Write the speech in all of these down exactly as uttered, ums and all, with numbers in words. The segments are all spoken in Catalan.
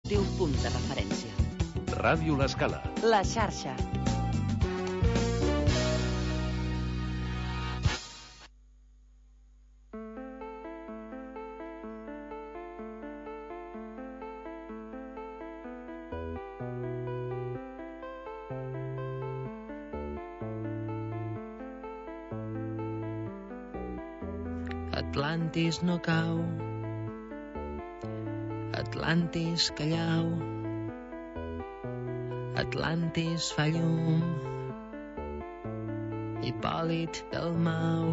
teu punt de referència. Ràdio L'Escala. La xarxa. Atlantis no cau, Atlantis callau, Atlantis fa llum, Hipòlit Dalmau.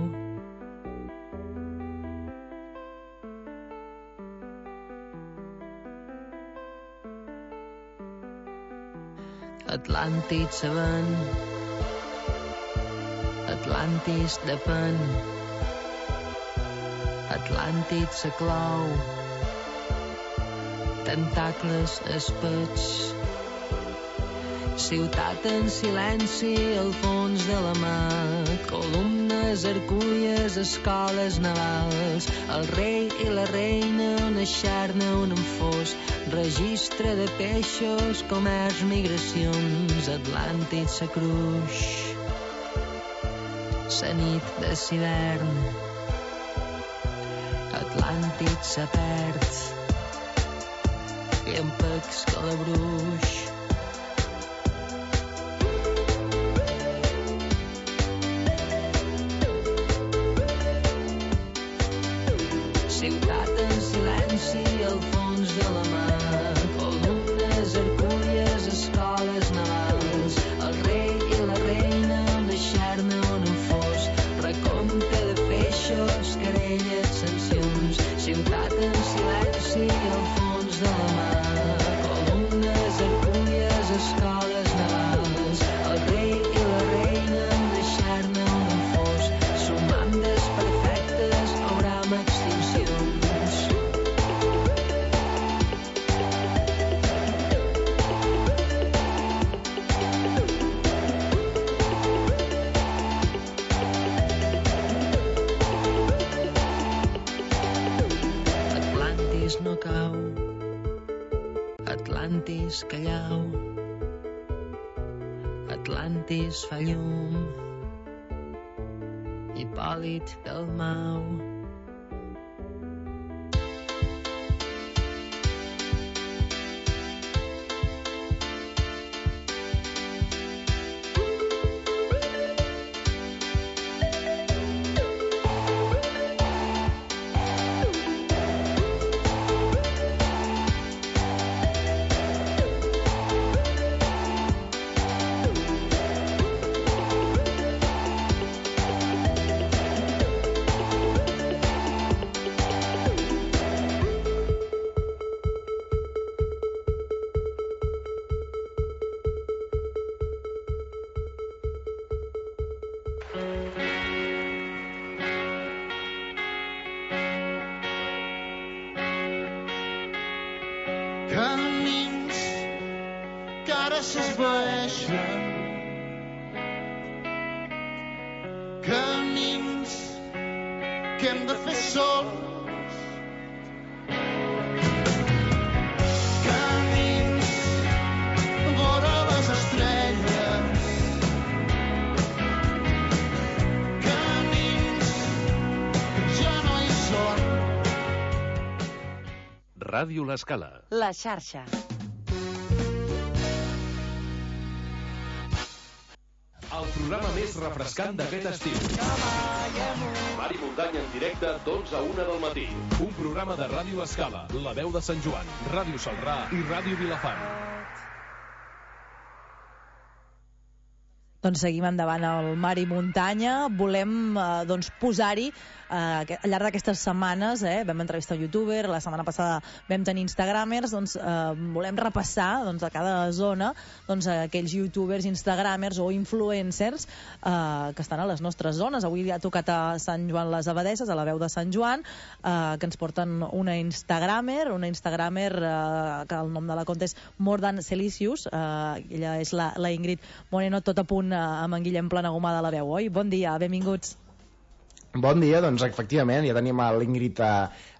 Atlàntic sabent, Atlantis depèn, Atlàntic se clou, tentacles espets, ciutat en silenci al fons de la mar, columnes, arcúries, escoles navals, el rei i la reina, una xarna, un enfós, registre de peixos, comerç, migracions, Atlàntic se cruix, sa nit de l'hivern, Atlàntic se perd, llampecs calabruix. Ciutat en silenci al fons de la mar, columnes, arcúries, escoles navals, el rei i la reina, una xarna, un enfós, recompte de peixos, querelles, sancions. Ciutat en silenci al fons de la mar, columnes, arcúries, escoles navals, el rei i la reina, una xarna, un enfós, sumant desperfectes, haurem extincions. Atlantis no cau, Atlantis callau, Atlantis fa llum, Hipòlit Dalmau. Camins que ara s'esvaeixen, camins que hem de fer sols, camins vora les estrelles, camins que ja no hi són. Ràdio L'Escala. La xarxa. El programa més refrescant d'aquest estiu. Mari Muntanya en directe d'onze a una del matí. Un programa de Ràdio L'Escala, La Veu de Sant Joan, Ràdio Celrà i Ràdio Vilafant. Doncs seguim endavant al Mar i Muntanya. Volem eh, doncs, posar-hi eh, al llarg d'aquestes setmanes, eh, vam entrevistar un youtuber, la setmana passada vam tenir instagramers, doncs eh, volem repassar doncs, a cada zona doncs, aquells youtubers, instagramers o influencers eh, que estan a les nostres zones. Avui ha tocat a Sant Joan les Abadesses, a la Veu de Sant Joan, eh, que ens porten una instagramer, una instagramer eh, que el nom de la compte és More Than Celicius, eh, ella és la, la Ingrid Moreno, tot a punt amb en Guillem Planagumà de la Veu, oi? Bon dia, benvinguts. Bon dia, doncs efectivament ja tenim a l'Ingrid a,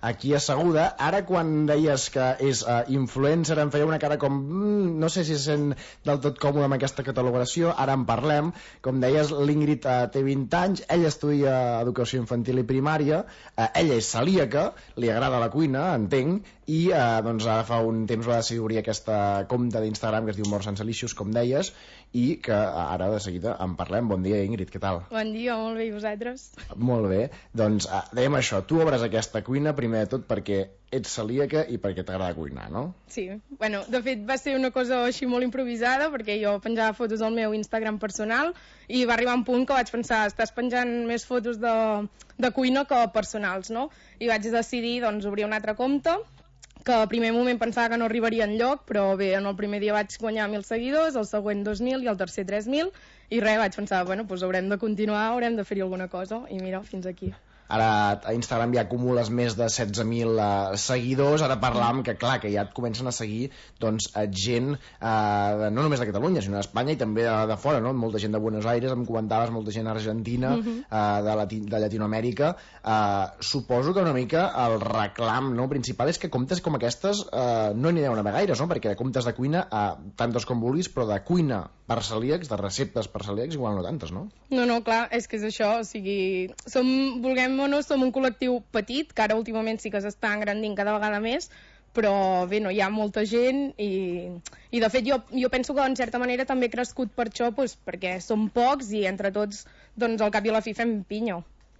aquí asseguda. Ara, quan deies que és uh, influencer, em feia una cara com mm, no sé si se sent del tot còmode amb aquesta catalogació. Ara en parlem. Com deies, l'Ingrid uh, té vint anys, ella estudia educació infantil i primària, uh, ella és celíaca, li agrada la cuina, entenc, i uh, doncs ara fa un temps va decidir obrir aquesta compte d'Instagram que es diu More Senselicious, com deies, i que ara de seguida en parlem. Bon dia, Ingrid, què tal? Bon dia, molt bé, i vosaltres? Molt bé, doncs uh, dèiem això, tu obres aquesta cuina primer de tot perquè ets celíaca i perquè t'agrada cuinar, no? Sí, bueno, de fet va ser una cosa així molt improvisada, perquè jo penjava fotos al meu Instagram personal i va arribar un punt que vaig pensar, estàs penjant més fotos de, de cuina que personals, no? I vaig decidir doncs obrir un altre compte, que al primer moment pensava que no arribaria enlloc, però bé, en el primer dia vaig guanyar mil seguidors, el següent dos mil i el tercer tres mil, i res, vaig pensar, bueno, doncs haurem de continuar, haurem de fer-hi alguna cosa, i mira, fins aquí. Ara a Instagram ja acumules més de setze mil uh, seguidors. Ara parlàvem que clar, que ja et comencen a seguir doncs, gent uh, no només de Catalunya sinó d'Espanya i també de, de fora, no? Molta gent de Buenos Aires, em comentaves, molta gent d'Argentina, uh -huh. uh, de, Lati de Llatinoamèrica. uh, suposo que una mica el reclam, no, principal és que comptes com aquestes uh, no n'hi deu haver gaires, no? Perquè comptes de cuina uh, tantes com vulguis, però de cuina per celíacs, de receptes per celíacs igual no tantes, no? No, no, clar, és que és això, o sigui, som, vulguem o no, som un col·lectiu petit, que ara últimament sí que s'està engrandint cada vegada més, però bé, no, hi ha molta gent i, i de fet jo, jo penso que en certa manera també he crescut per això, doncs, perquè som pocs i entre tots doncs al cap i a la fi fem pinya.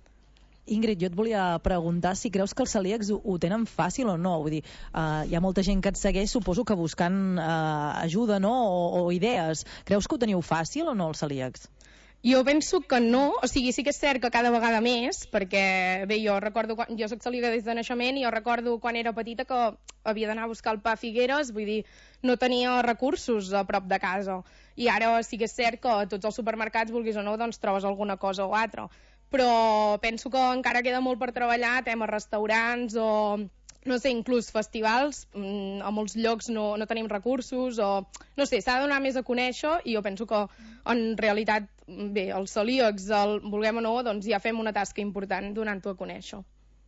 Ingrid, jo et volia preguntar si creus que els celíacs ho, ho tenen fàcil o no. Vull dir, uh, hi ha molta gent que et segueix, suposo que buscant uh, ajuda, no?, o, o idees. Creus que ho teniu fàcil o no, els celíacs? Jo penso que no, o sigui, sí que és cert que cada vegada més, perquè, bé, jo recordo, quan, jo soc celíaca des de naixement i jo recordo quan era petita que havia d'anar a buscar el pa a Figueres, vull dir, no tenia recursos a prop de casa. I ara sí que és cert que a tots els supermercats, vulguis o no, doncs trobes alguna cosa o altra. Però penso que encara queda molt per treballar, temes restaurants o, no sé, inclús festivals, a molts llocs no, no tenim recursos, o no sé, s'ha de donar més a conèixer i jo penso que en realitat, bé, els celíacs, el, vulguem o no, doncs ja fem una tasca important donant-ho a conèixer.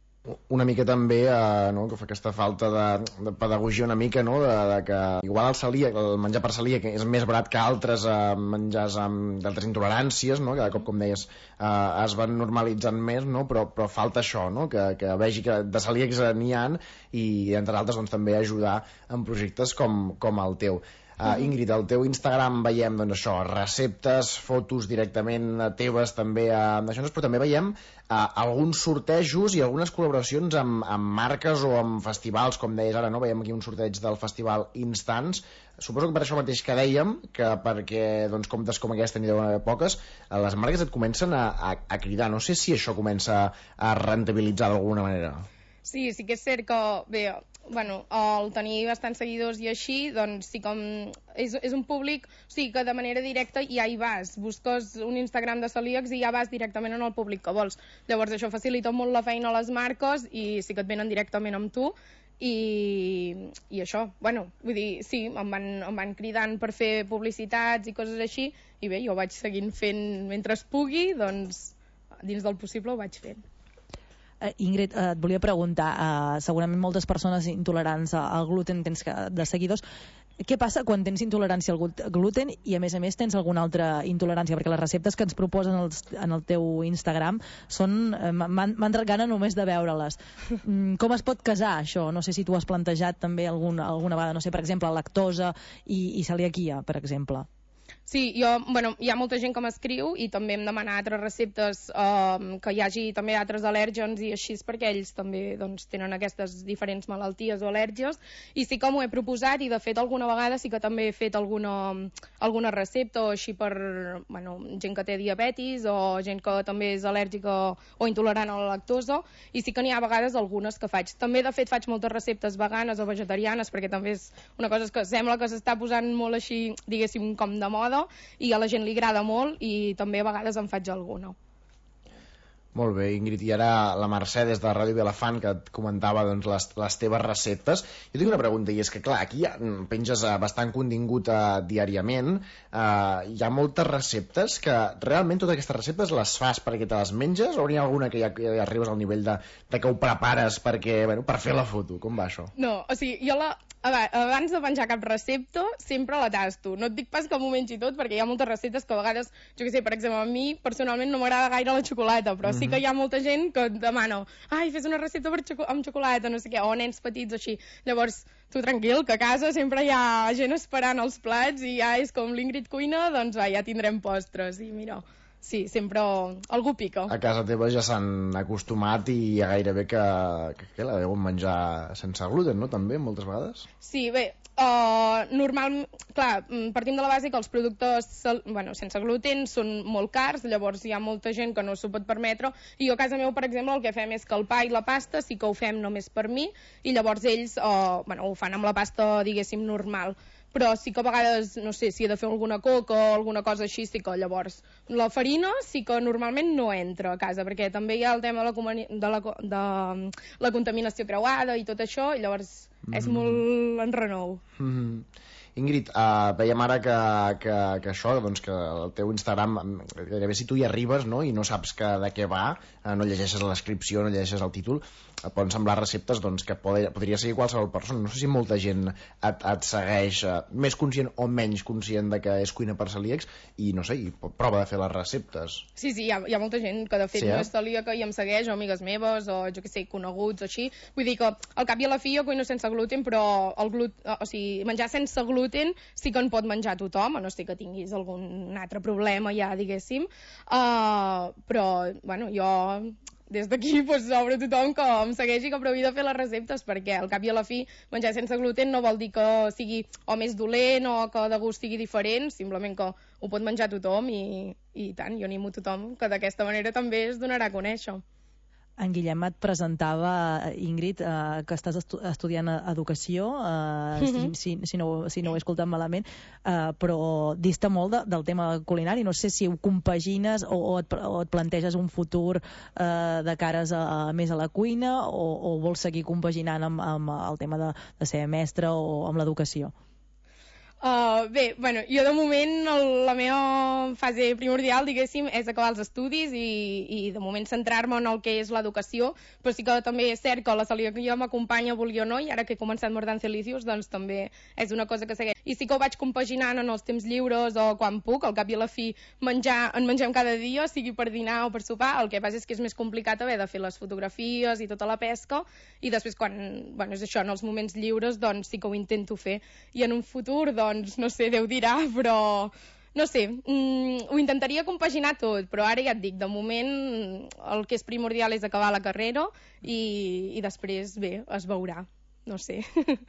Una mica també, eh, no?, que fa aquesta falta de, de pedagogia una mica, no?, de, de que igual el celíac, el menjar per celíac és més barat que altres eh, menjars amb d'altres intoleràncies, no?, cada cop, com deies, eh, es van normalitzant més, no?, però, però falta això, no?, que, que vegi que de celíacs n'hi ha i, entre altres, doncs, també ajudar en projectes com, com el teu. Uh, Ingrid, al teu Instagram veiem doncs, això, receptes, fotos directament teves també, uh, això, però també veiem uh, alguns sortejos i algunes col·laboracions amb, amb marques o amb festivals, com deies ara, no? Veiem aquí un sorteig del festival Instants. Suposo que per això mateix que dèiem, que perquè doncs, comptes com aquesta n'hi deuen haver poques, les marques et comencen a, a, a cridar. No sé si això comença a rentabilitzar d'alguna manera. Sí, sí que és cert que, bé, bueno, el tenir bastants seguidors i així, doncs sí, com és, és un públic, o sigui, que de manera directa ja hi vas, busques un Instagram de celíacs i ja vas directament en el públic que vols. Llavors això facilita molt la feina a les marques i sí que et venen directament amb tu i, i això, bueno, vull dir, sí, em van, em van cridant per fer publicitats i coses així i bé, jo vaig seguint fent mentre es pugui, doncs dins del possible ho vaig fent. Uh, Ingrid, uh, et volia preguntar, uh, segurament moltes persones intolerants al gluten tens que, de seguidors, què passa quan tens intolerància al gluten i a més a més tens alguna altra intolerància? Perquè les receptes que ens proposen els, en el teu Instagram són, uh, m'han entrat gana només de veure-les. Mm, com es pot casar això? No sé si tu has plantejat també alguna, alguna vegada, no sé, per exemple, lactosa i, i celiaquia, per exemple. Sí, jo, bueno, hi ha molta gent que m'escriu i també em demana altres receptes eh, que hi hagi també altres al·lèrgens i així, perquè ells també doncs, tenen aquestes diferents malalties o al·lèrgies i sí que m'ho he proposat i de fet alguna vegada sí que també he fet alguna, alguna recepta o així per bueno, gent que té diabetis o gent que també és al·lèrgica o intolerant a la lactosa i sí que n'hi ha vegades algunes que faig. També de fet faig moltes receptes veganes o vegetarianes perquè també és una cosa que sembla que s'està posant molt així, diguéssim, com de moda i a la gent li agrada molt i també a vegades en faig alguna. Molt bé, Ingrid, i ara la Mercè des de Ràdio Vilafant, que et comentava doncs, les, les teves receptes. Jo tinc una pregunta, i és que clar, aquí ja penges uh, bastant contingut uh, diàriament, uh, hi ha moltes receptes que realment totes aquestes receptes les fas perquè te les menges, o n'hi ha alguna que ja, ja arribes al nivell de, de que ho prepares perquè, bueno, per fer la foto? Com va això? No, o sigui, jo la... abans de penjar cap recepta sempre la tasto. No et dic pas que m'ho mengi tot, perquè hi ha moltes receptes que a vegades, jo què sé, per exemple, a mi personalment no m'agrada gaire la xocolata, però mm-hmm. sí que hi ha molta gent que et demana, ai, fes una recepta per xoco amb xocolata, no sé què, o nens petits o així. Llavors, tu tranquil, que a casa sempre hi ha gent esperant els plats i ja és com l'Ingrid cuina, doncs va, ja tindrem postres. I mira, sí, sempre algú pica. A casa teva ja s'han acostumat i ja gairebé que, que, que la deuen menjar sense gluten, no? També, moltes vegades? Sí, bé, uh, normal, clar, partim de la base que els productes bueno, sense gluten són molt cars, llavors hi ha molta gent que no s'ho pot permetre, i jo a casa meu, per exemple, el que fem és que el pa i la pasta sí que ho fem només per mi, i llavors ells uh, bueno, ho fan amb la pasta, diguéssim, normal. Però sí que a vegades, no sé, si he de fer alguna coca o alguna cosa així, sí que llavors la farina sí que normalment no entra a casa, perquè també hi ha el tema de la, comuni... de la, de la contaminació creuada i tot això, i llavors mm. és molt enrenou. Mm. Ingrid, uh, veiem ara que, que, que això, doncs que el teu Instagram, gairebé si tu hi arribes, no?, i no saps que, de què va, uh, no llegeixes la descripció, no llegeixes el títol, uh, poden semblar receptes doncs, que pod podria seguir qualsevol persona. No sé si molta gent et, et segueix uh, més conscient o menys conscient de que és cuina per celíacs i, no sé, i prova de fer les receptes. Sí, sí, hi ha, hi ha molta gent que de fet sí, eh? no és celíaca i em segueix, o amigues meves, o jo què sé, coneguts, o així. Vull dir que al cap i a la fi jo cuino sense gluten, però el glut o sigui, menjar sense gluten sí que en pot menjar tothom, a no ser que tinguis algun altre problema ja, diguéssim, uh, però, bueno, jo des d'aquí pues, obro a tothom que em segueixi, que provi de fer les receptes, perquè al cap i a la fi menjar sense gluten no vol dir que sigui o més dolent o que de gust sigui diferent, simplement que ho pot menjar tothom i, i tant, jo animo tothom que d'aquesta manera també es donarà a conèixer. En Guillem et presentava, Ingrid, eh, que estàs estu estudiant educació, eh, mm-hmm. si, si, si, no, si no ho he escoltat malament, eh, però dista molt de, del tema culinari. No sé si ho compagines o, o, et, o et planteges un futur eh, de cares a, a, més a la cuina, o, o vols seguir compaginant amb, amb el tema de, de ser mestre o amb l'educació? Uh, bé, bueno, jo de moment el, la meva fase primordial, diguéssim, és acabar els estudis i, i de moment centrar-me en el que és l'educació, però sí que també és cert que la celiaquia m'acompanya, vulgui o no, i ara que he començat More Than Delicious, doncs també és una cosa que segueix. I sí que ho vaig compaginant en els temps lliures o quan puc, al cap i a la fi menjar, en mengem cada dia, sigui per dinar o per sopar, el que passa és que és més complicat haver de fer les fotografies i tota la pesca, i després quan, bueno, és això, en els moments lliures, doncs sí que ho intento fer. I en un futur, doncs, doncs no sé, Déu dirà, però no sé, mm, ho intentaria compaginar tot, però ara ja et dic, de moment el que és primordial és acabar la carrera i, i després, bé, es veurà, no sé.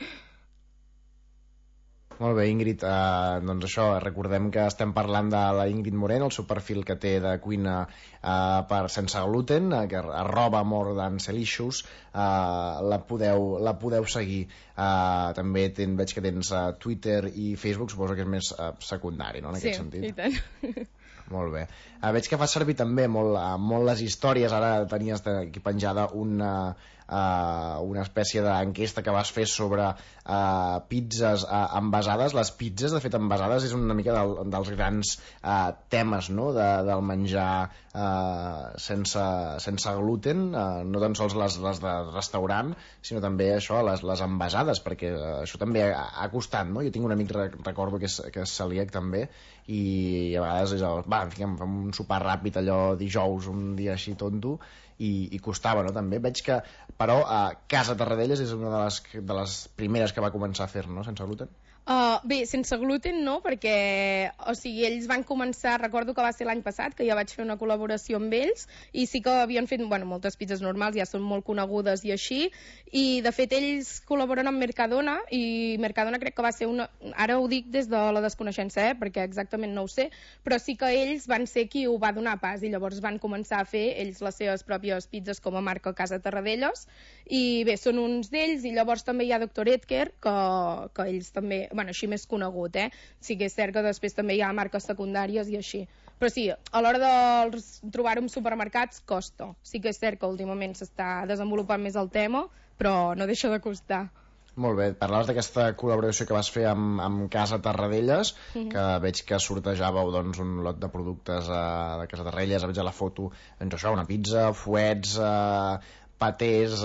Molt bé, Ingrid, uh, doncs això, recordem que estem parlant de la Ingrid Moreno, el seu perfil que té de cuina uh, per sense gluten, uh, que arroba More Than Delicious, uh, la, podeu, la podeu seguir. Uh, també ten, veig que tens uh, Twitter i Facebook, suposo que és més uh, secundari, no?, en aquest sí, sentit. Sí, i tant. Molt bé. Uh, veig que fa servir també molt, uh, molt les històries. Ara tenies aquí penjada una, uh, una espècie d'enquesta que vas fer sobre uh, pizzas uh, envasades. Les pizzas, de fet, envasades és una mica del, dels grans uh, temes, no?, de, del menjar uh, sense, sense gluten, uh, no tan sols les, les de restaurant, sinó també això, les, les envasades, perquè uh, això també ha, ha costat, no? Jo tinc un amic, recordo, que és, que és celíac també, i a vegades és el, va, fem un sopar ràpid allò dijous, un dia així tonto, i, i costava, no?, també. Veig que, però, a Casa Tarradellas és una de les, de les primeres que va començar a fer, no?, sense gluten. Uh, bé, sense gluten no, perquè o sigui, ells van començar, recordo que va ser l'any passat, que ja vaig fer una col·laboració amb ells, i sí que havien fet, bueno, moltes pizzas normals, ja són molt conegudes i així, i de fet ells col·laboren amb Mercadona, i Mercadona crec que va ser una... Ara ho dic des de la desconeixença, eh, perquè exactament no ho sé, però sí que ells van ser qui ho va donar pas, i llavors van començar a fer ells les seves pròpies pizzas com a marca Casa Tarradellas, i bé, són uns d'ells, i llavors també hi ha doctor Edgar, que, que ells també bueno, així més conegut, eh? Sí que és cert que després també hi ha marques secundàries i així. Però sí, a l'hora de trobar-ho en supermercats costa. Sí que és cert que últimament s'està desenvolupant més el tema, però no deixa de costar. Molt bé, parlaves d'aquesta col·laboració que vas fer amb, amb Casa Tarradellas, mm-hmm. que veig que sortejàveu doncs, un lot de productes uh, de Casa Tarradellas, veig a la foto doncs, això, una pizza, fuets, uh, patés,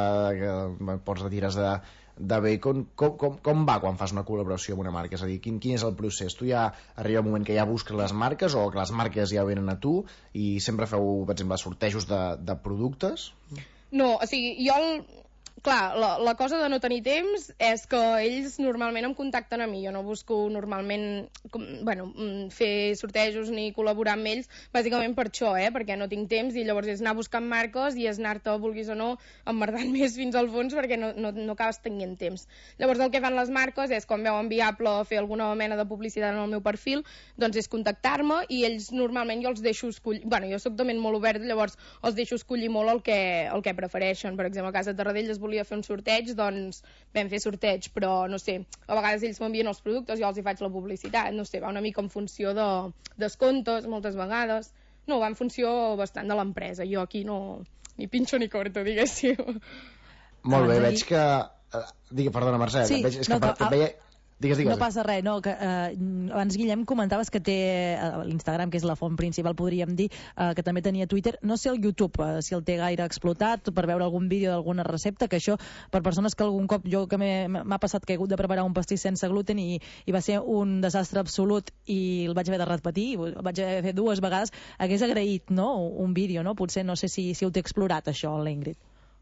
uh, pots de tires de, de bacon. Com, com, com va quan fas una col·laboració amb una marca? És a dir, quin, quin és el procés? Tu ja arriba un moment que ja busques les marques o que les marques ja venen a tu i sempre feu, per exemple, sortejos de, de productes? No, o sigui, jo... El... Clar, la, la cosa de no tenir temps és que ells normalment em contacten a mi. Jo no busco normalment com, bueno, fer sortejos ni col·laborar amb ells, bàsicament per això, eh? Perquè no tinc temps i llavors és anar buscant marques i és anar-te, vulguis o no, emmerdant més fins al fons perquè no, no, no acabes tenint temps. Llavors el que fan les marques és, quan veuen viable fer alguna mena de publicitat en el meu perfil, doncs és contactar-me i ells normalment jo els deixo escollir... Bueno, jo soc de ment molt obert, llavors els deixo escollir molt el que, el que prefereixen. Per exemple, a Casa Tarradellas volia fer un sorteig, doncs vam fer sorteig, però no sé, a vegades ells m'envien els productes, jo els hi faig la publicitat, no sé, va una mica en funció de descomptes, moltes vegades. No, va en funció bastant de l'empresa. Jo aquí no, ni pinxo ni corto, diguéssim. Molt bé, veig que... Uh, digue, perdona, Mercè, sí, que veig, és que no, per, et veia... Digues, digues. No passa res, no, que, eh, abans Guillem comentaves que té eh, l'Instagram, que és la font principal, podríem dir, eh, que també tenia Twitter, no sé el YouTube, eh, si el té gaire explotat, per veure algun vídeo d'alguna recepta, que això, per persones que algun cop, jo que m'ha passat que he hagut de preparar un pastís sense gluten i, i va ser un desastre absolut i el vaig haver de repetir, el vaig haver de fer dues vegades, hagués agraït, no?, un vídeo, no? Potser no sé si, si ho té explorat, això, l'Ingrid.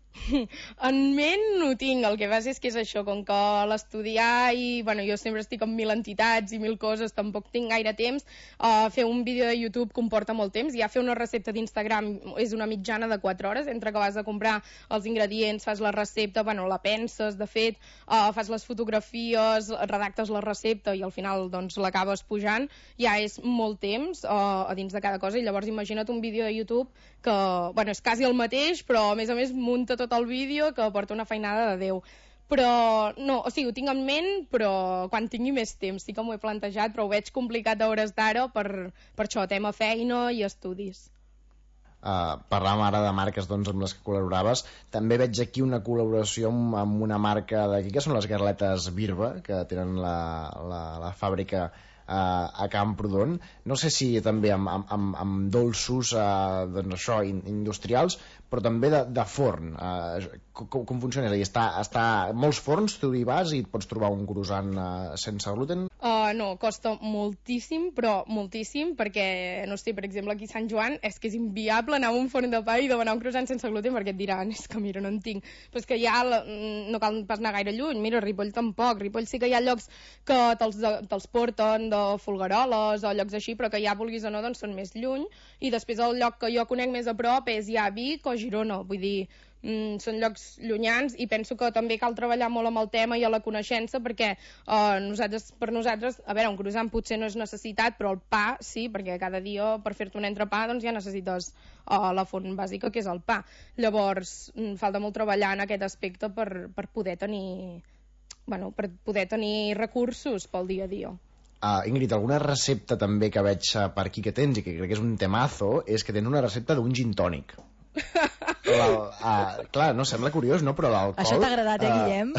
En ment no ho tinc, el que passa és que és això, com que l'estudiar i, bueno, jo sempre estic amb mil entitats i mil coses, tampoc tinc gaire temps, uh, fer un vídeo de YouTube comporta molt temps, ja fer una recepta d'Instagram és una mitjana de quatre hores, entre que vas a comprar els ingredients, fas la recepta, bueno, la penses, de fet, uh, fas les fotografies, redactes la recepta i al final, doncs, l'acabes pujant, ja és molt temps uh, a dins de cada cosa, i llavors imagina't un vídeo de YouTube que, bueno, és quasi el mateix, però a més a més munta tot el vídeo, que porta una feinada de Déu. Però, no, o sigui, ho tinc en ment, però quan tingui més temps sí que m'ho he plantejat, però ho veig complicat a hores d'ara per, per això, tema feina i estudis. Uh, parlàvem ara de marques doncs, amb les que col·laboraves. També veig aquí una col·laboració amb, amb una marca d'aquí, que són les Garletes Birba, que tenen la, la, la fàbrica a Camprodon. No sé si també amb, amb, amb dolços eh, doncs això, industrials, però també de, de forn. Eh, com, com funciona? És a dir, està, està molts forns, tu hi vas i et pots trobar un croissant eh, sense gluten? Uh, no, costa moltíssim, però moltíssim, perquè, no sé, per exemple, aquí a Sant Joan és que és inviable anar a un forn de pa i demanar un croissant sense gluten, perquè et diran, és que mira, no en tinc. Però és que ja la, no cal pas anar gaire lluny. Mira, a Ripoll tampoc. A Ripoll sí que hi ha llocs que te'ls, te'ls porten de Folgueroles o llocs així, però que ja vulguis o no doncs són més lluny, i després el lloc que jo conec més a prop és ja Vic o Girona, vull dir, mm, són llocs llunyans, i penso que també cal treballar molt amb el tema i a la coneixença, perquè eh, nosaltres, per nosaltres, a veure, un croissant potser no és necessitat, però el pa sí, perquè cada dia per fer-te un entrepà doncs ja necessites eh, la font bàsica, que és el pa. Llavors mm, falta molt treballar en aquest aspecte per, per poder tenir bueno, per poder tenir recursos pel dia a dia. Uh, Ingrid, alguna recepta també que veig uh, per aquí que tens i que crec que és un temazo, és que tens una recepta d'un gin tònic. La, uh, clar, no, sembla curiós, no? Però l'alcohol... Això t'ha agradat, eh, Guillem?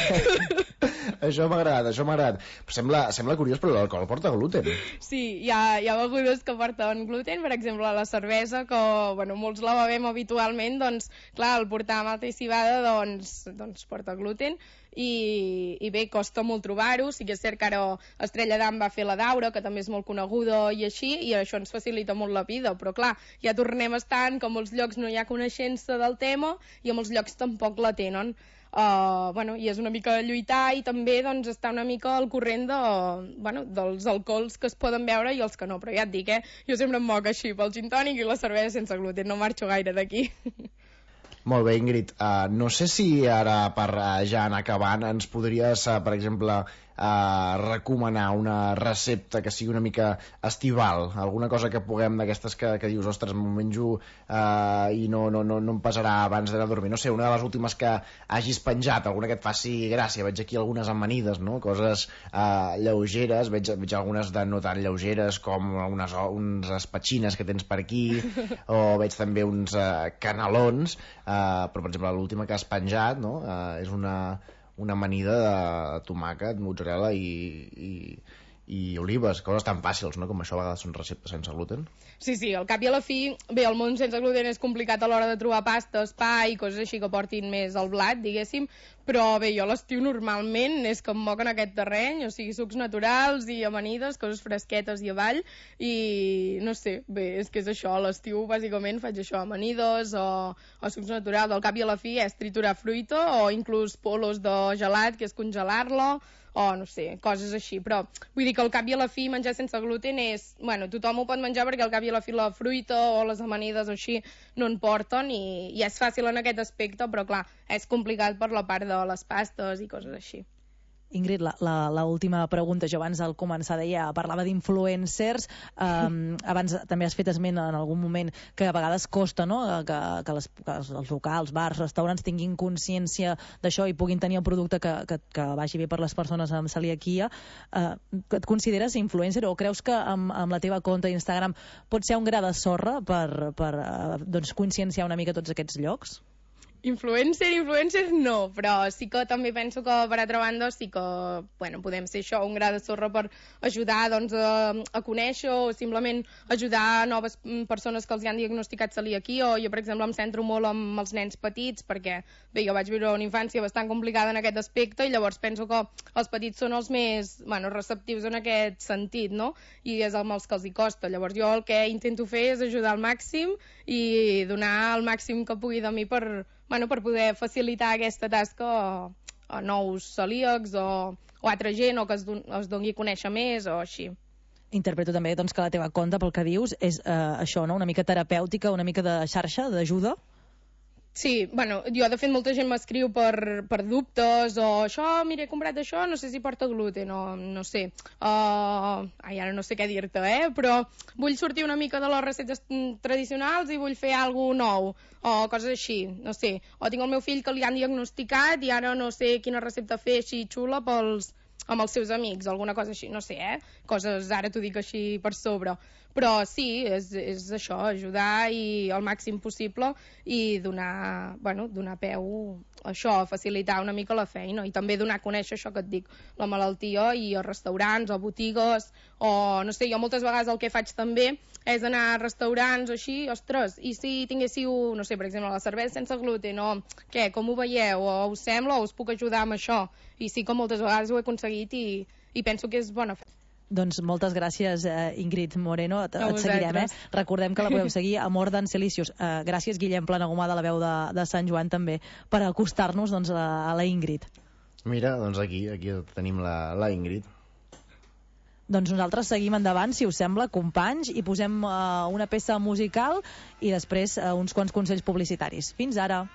Això m'ha agradat, això m'ha agradat. Però sembla, sembla curiós, però l'alcohol porta gluten. Sí, hi ha, hi ha begudes que porten gluten, per exemple, la cervesa, que bueno, molts la bevem habitualment, doncs, clar, el portar malta i civada, doncs, doncs porta gluten, i, i bé, costa molt trobar-ho. Sí que és cert que ara Estrella d'Am va fer la Daura, que també és molt coneguda i així, i això ens facilita molt la vida, però clar, ja tornem estant que a molts llocs no hi ha coneixença del tema i a molts llocs tampoc la tenen. Uh, bueno, i és una mica lluitar i també doncs, estar una mica al corrent de, bueno, dels alcohols que es poden beure i els que no, però ja et dic, eh? Jo sempre em moc així pel gin tònic i la cervesa sense gluten, no marxo gaire d'aquí. Molt bé, Ingrid, uh, no sé si ara per uh, ja anar acabant ens podries, uh, per exemple, eh, recomanar una recepta que sigui una mica estival, alguna cosa que puguem d'aquestes que, que dius, ostres, m'ho menjo eh, i no, no, no, no em passarà abans d'anar a dormir, no sé, una de les últimes que hagis penjat, alguna que et faci gràcia, veig aquí algunes amanides, no? Coses eh, lleugeres, veig, veig algunes de no tan lleugeres com unes, uns espatxines que tens per aquí, o veig també uns eh, canelons, eh, però per exemple l'última que has penjat, no? eh, és una una amanida de tomàquet, mozzarella i, i, i olives, coses tan fàcils, no? Com això a vegades són receptes sense gluten. Sí, sí, al cap i a la fi, bé, el món sense gluten és complicat a l'hora de trobar pastes, pa i coses així que portin més al blat, diguéssim, però bé, jo a l'estiu normalment és que em moc en aquest terreny, o sigui, sucs naturals i amanides, coses fresquetes i avall, i no sé, bé, és que és això, a l'estiu bàsicament faig això, amanides o, o sucs naturals, al cap i a la fi és triturar fruita o inclús polos de gelat, que és congelar-lo, o no sé, coses així, però vull dir que al cap i a la fi menjar sense gluten és, bueno, tothom ho pot menjar perquè al cap i a la fi la fruita o les amanides o així no en porten i, i és fàcil en aquest aspecte, però clar, és complicat per la part de les pastes i coses així. Ingrid, la, la, la última pregunta, jo abans al començar deia, parlava d'influencers, um, abans també has fet esment en algun moment que a vegades costa, no?, que, que, les, que els locals, bars, restaurants tinguin consciència d'això i puguin tenir el producte que, que, que vagi bé per les persones amb celiaquia. Uh, et consideres influencer o creus que amb, amb la teva compte d'Instagram pot ser un gra de sorra per, per uh, doncs, conscienciar una mica tots aquests llocs? Influencer, influencer no, però sí que també penso que per altra banda sí que bueno, podem ser això, un gra de sorra per ajudar doncs, a, a conèixer o simplement ajudar noves persones que els hi han diagnosticat celiaquia, o jo per exemple em centro molt amb els nens petits perquè bé, jo vaig viure una infància bastant complicada en aquest aspecte i llavors penso que els petits són els més bueno, receptius en aquest sentit, no? I és amb els que els hi costa, llavors jo el que intento fer és ajudar al màxim i donar el màxim que pugui de mi per Bueno, per poder facilitar aquesta tasca a, a nous celíacs o, o altra gent o que es, don, es doni a conèixer més o així. Interpreto també doncs, que la teva compte, pel que dius, és eh, això, no? Una mica terapèutica, una mica de xarxa, d'ajuda? Sí, bueno, jo de fet molta gent m'escriu per, per dubtes o això, mira, he comprat això, no sé si porta gluten o no sé. Uh, ai, ara no sé què dir-te, eh? Però vull sortir una mica de les receptes tradicionals i vull fer alguna nou o coses així, no sé. O tinc el meu fill que li han diagnosticat i ara no sé quina recepta fer així xula pels, amb els seus amics, alguna cosa així, no sé, eh? Coses, ara t'ho dic així per sobre. Però sí, és, és això, ajudar i al màxim possible i donar, bueno, donar peu a això, facilitar una mica la feina i també donar a conèixer això que et dic, la malaltia i a restaurants o botigues o no sé, jo moltes vegades el que faig també és anar a restaurants o així, ostres, i si tinguéssiu, no sé, per exemple, la cervesa sense gluten o què, com ho veieu, o us sembla o us puc ajudar amb això, i sí que moltes vegades ho he aconseguit i, i penso que és bona feina. Doncs moltes gràcies, eh, Ingrid Moreno. Et, et seguirem, eh? Recordem que la podeu seguir a Morden Celicius. Eh, gràcies, Guillem Planagumà, de la veu de, de Sant Joan, també, per acostar-nos doncs, a, a la Ingrid. Mira, doncs aquí, aquí tenim la, la Ingrid. Doncs nosaltres seguim endavant, si us sembla, companys, i posem eh, una peça musical i després eh, uns quants consells publicitaris. Fins ara.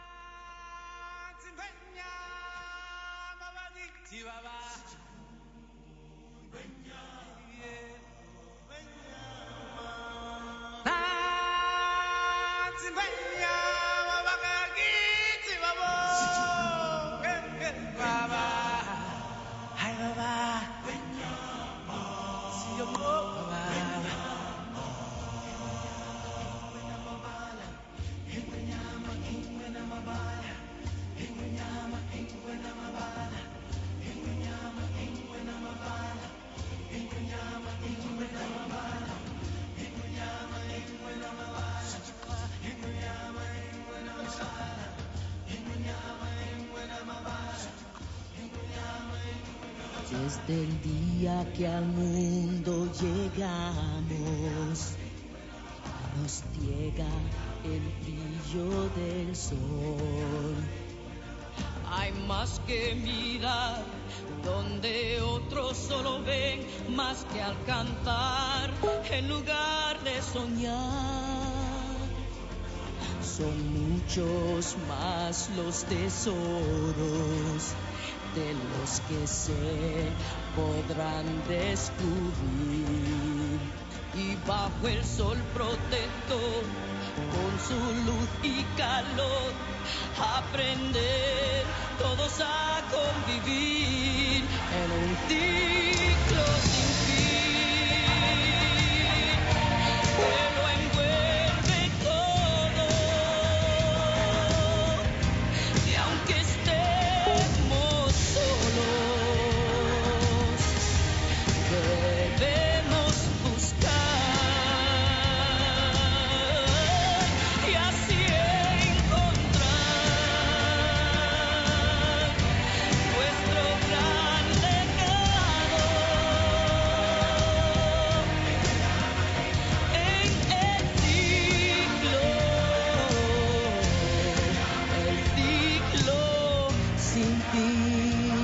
Desde el día que al mundo llegamos, nos ciega el brillo del sol. Hay más que mirar donde otros solo ven, más que al cantar en lugar de soñar. Son muchos más los tesoros de los que se podrán descubrir. Y bajo el sol protector, con su luz y calor, aprender todos a convivir en un ciclo sin fin, que lo envuelve todo. Y aunque estemos solos, debemos buscar y así encontrar nuestro gran legado en el ciclo, el ciclo sin fin.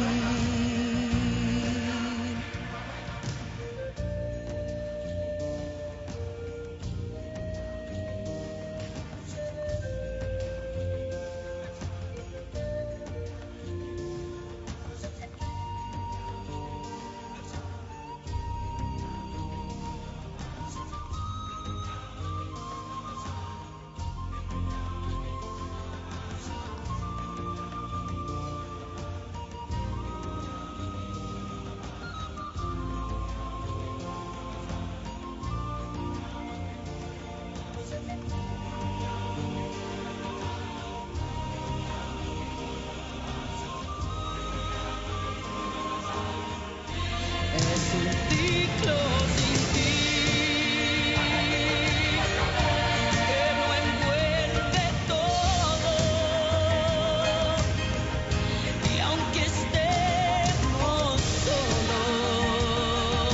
Es un ciclo sin fin, que lo envuelve todo. Y aunque estemos solos,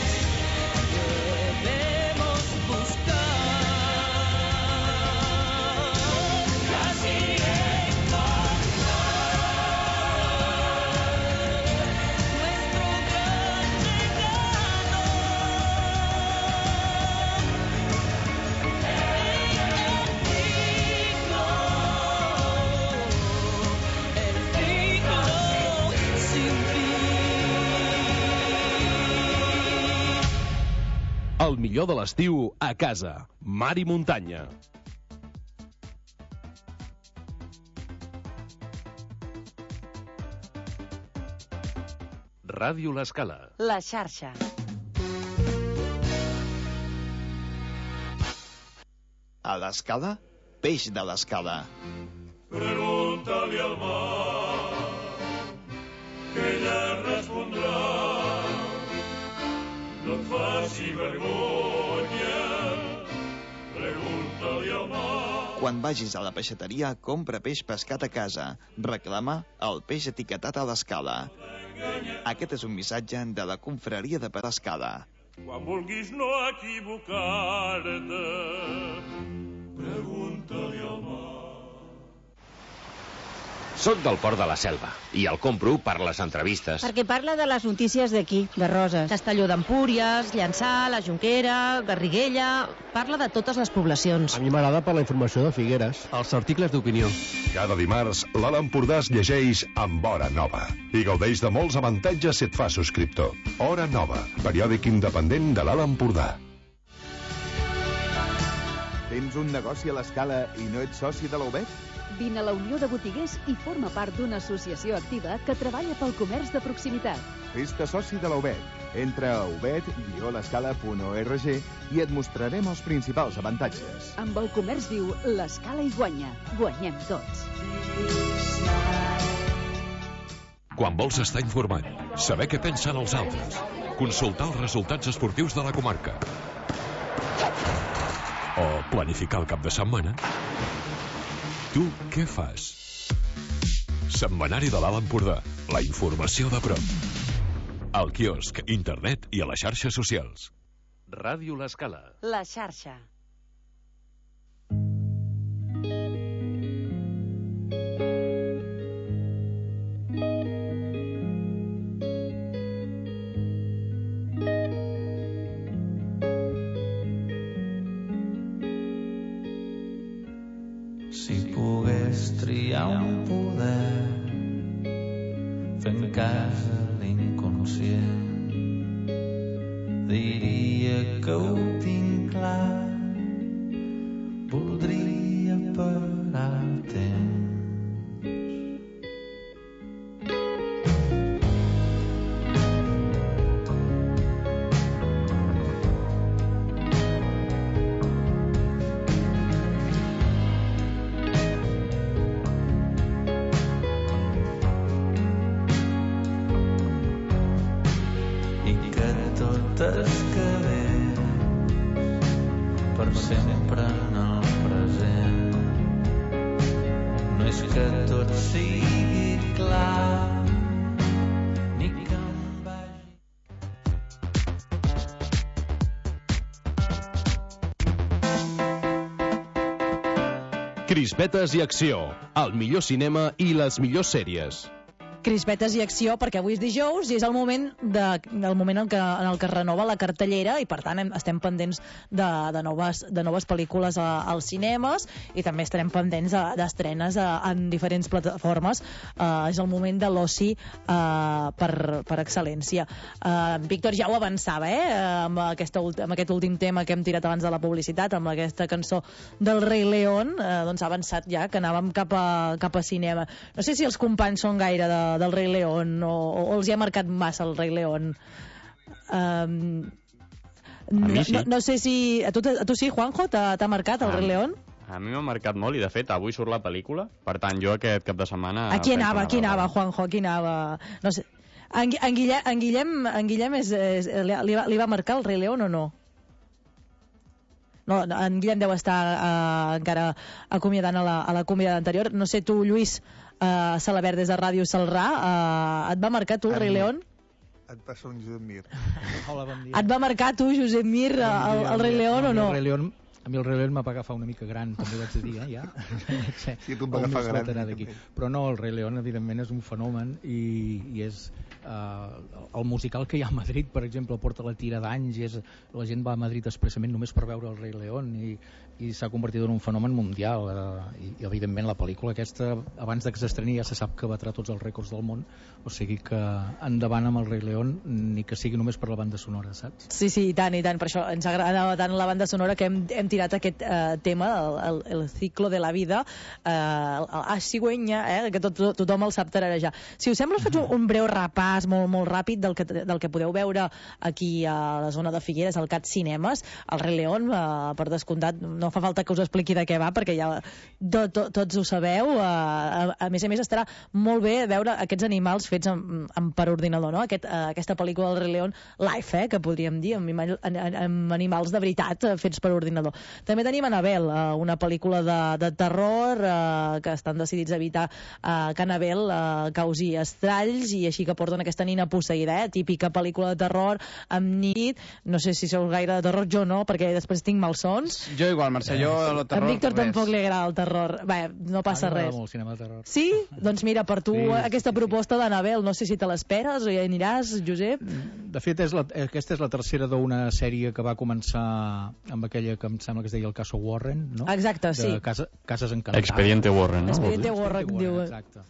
debemos buscar y así encontrar nuestro gran legado en el ciclo, el ciclo sin fin. El millor de l'estiu a casa. Mar i muntanya. Ràdio L'Escala. La xarxa. A l'Escala, peix de l'Escala. Pregúntale al mar, que ella respondrà. No et faci vergonya, pregúntale al mar. Quan vagis a la peixateria, compra peix pescat a casa. Reclama el peix etiquetat a l'Escala. Aquest és un missatge de la confraria de Per Escala. Quan vulguis no equivocar-te, pregunta-li al mar. Soc del Port de la Selva i el compro per les entrevistes. Perquè parla de les notícies d'aquí, de Roses. Castelló d'Empúries, Llançà, la Jonquera, Garriguella... Parla de totes les poblacions. A mi m'agrada per la informació de Figueres. Els articles d'opinió. Cada dimarts, l'Alt Empordà es llegeix amb Hora Nova i gaudeix de molts avantatges si et fa subscriptor. Hora Nova, periòdic independent de l'Alt Empordà. Tens un negoci a l'Escala i no ets soci de la U B E T? Vine a la Unió de Botiguers i forma part d'una associació activa que treballa pel comerç de proximitat. Fes-te soci de la U B E T. Entra a ubet guió l'escala punt org i et mostrarem els principals avantatges. Amb el comerç viu, l'Escala hi guanya. Guanyem tots. Quan vols estar informat, saber què pensen els altres, consultar els resultats esportius de la comarca o planificar el cap de setmana, tu què fas? Setmanari de l'Alt Empordà. La informació de prop. Al quiosc, internet i a les xarxes socials. Ràdio L'Escala. La xarxa. Si pogués triar un poder fent casa l'inconscient. Diria que ho tinc clar, voldria parar el temps. Es quedés per sempre en el present. No és que tot sigui clar, ni que em vagi. Crispetes i acció, el millor cinema i les millors sèries. Crispetes i acció, perquè avui és dijous i és el moment, de, el moment en, què, en el que es renova la cartellera i per tant hem, estem pendents de, de, noves, de noves pel·lícules a, als cinemes i també estarem pendents d'estrenes de, en diferents plataformes. Uh, és el moment de l'oci uh, per, per excel·lència. Uh, Víctor ja ho avançava, eh? amb, aquesta, amb aquest últim tema que hem tirat abans de la publicitat, amb aquesta cançó del Rei León, uh, doncs ha avançat ja que anàvem cap a, cap a cinema. No sé si els companys són gaire de del Rei León o, o els hi ha marcat massa el Rei León. Um, no, sí. no, no sé si... A tu, a tu sí, Juanjo, t'ha marcat el ah, Rei León? A mi m'ha marcat molt i de fet avui surt la pel·lícula, per tant jo aquest cap de setmana... A qui anava, a qui anava, Juanjo, a qui anava? No sé. En, en, Guillem, en Guillem, en Guillem és, és, li, va, li va marcar el Rei León o no? No, en Guillem deu estar uh, encara acomiadant a la, a la convidada anterior. No sé, tu, Lluís, Uh, Salabert des de Ràdio Salrà, uh, et va marcar tu el Rei León? Et passa un Josep Mir. Hola, bon dia. Et va marcar tu, Josep Mir, bon dia, el, el Rei León o no? El Rei León, a mi el Rei León m'ha agafar una mica gran, també vaig dir, eh, ja. Sí, tu em va agafar gran. Però no, el Rei León, evidentment, és un fenomen i, i és... Uh, el musical que hi ha a Madrid, per exemple, porta la tira d'anys i és, la gent va a Madrid expressament només per veure el Rei León i, i s'ha convertit en un fenomen mundial uh, i, i evidentment la pel·lícula aquesta abans que s'estreni ja se sap que batrà tots els rècords del món, o sigui que endavant amb el Rei León, ni que sigui només per la banda sonora, saps? Sí, sí, i tant, i tant, per això ens agrada tant la banda sonora que hem, hem tirat aquest uh, tema, el, el, el ciclo de la vida, uh, el Asigüenya, eh, que tot, tot, tothom el sap tararejar. Si us sembla, faig un, un breu repàs molt, molt ràpid del que, del que podeu veure aquí a la zona de Figueres, al Cat Cinemes. El Rei León, uh, per descomptat, no fa falta que us expliqui de què va, perquè ja to, to, tots ho sabeu. Uh, a, a més a més, estarà molt bé veure aquests animals fets amb, amb per ordinador, no? Aquest, uh, aquesta pel·lícula del Rei León live, eh, que podríem dir, amb, amb, amb animals de veritat uh, fets per ordinador. També tenim Annabelle, uh, una pel·lícula de, de terror uh, que estan decidits a evitar uh, que Annabelle uh, causi estralls i així que porten aquesta nina posseïda, eh? Típica pel·lícula de terror amb nit. No sé si sou gaire de terror, jo no, perquè després tinc malsons. Jo igual, Mercè, jo el terror... A Víctor tampoc li agrada el terror. Bé, no passa ah, res. Molt cinema de terror. Sí? Doncs mira, per tu sí, aquesta proposta d'Annabelle, no sé si te l'esperes o ja aniràs, Josep? De fet, és la, aquesta és la tercera d'una sèrie que va començar amb aquella que em sembla que es deia el Caso Warren, no? Exacte, sí. De casa, Cases Encantades. Expediente Warren, no? Expediente Warren, diu. Exacte.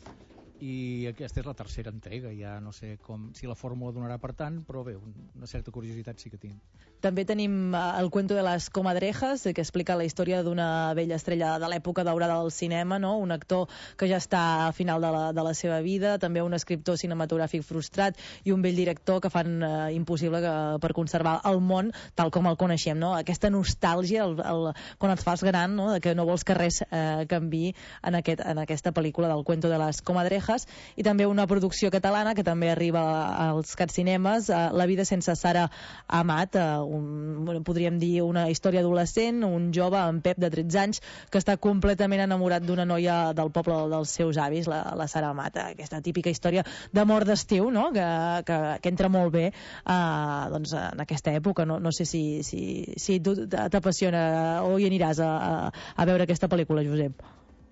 I aquesta és la tercera entrega, ja no sé com, si la fórmula donarà per tant, però bé, una certa curiositat sí que tinc. També tenim el Cuento de las Comadrejas, que explica la història d'una vella estrella de l'època daurada del cinema, no? Un actor que ja està a final de la, de la seva vida, també un escriptor cinematogràfic frustrat i un vell director que fan eh, impossible que, per conservar el món tal com el coneixem, no? Aquesta nostàlgia el, el, quan et fas gran, no? De que no vols que res eh, canvi en, aquest, en aquesta pel·lícula del Cuento de las Comadrejas. I també una producció catalana que també arriba als Cat Cinemes, eh, La vida sense Sara Amat, eh, un, podríem dir una història adolescent, un jove, en Pep, de tretze anys, que està completament enamorat d'una noia del poble dels seus avis, la, la Sara Amat, aquesta típica història d'amor d'estiu, no? que, que, que entra molt bé eh, doncs, en aquesta època. No, no sé si, si, si tu t'apassiona o hi aniràs a, a, a veure aquesta pel·lícula, Josep.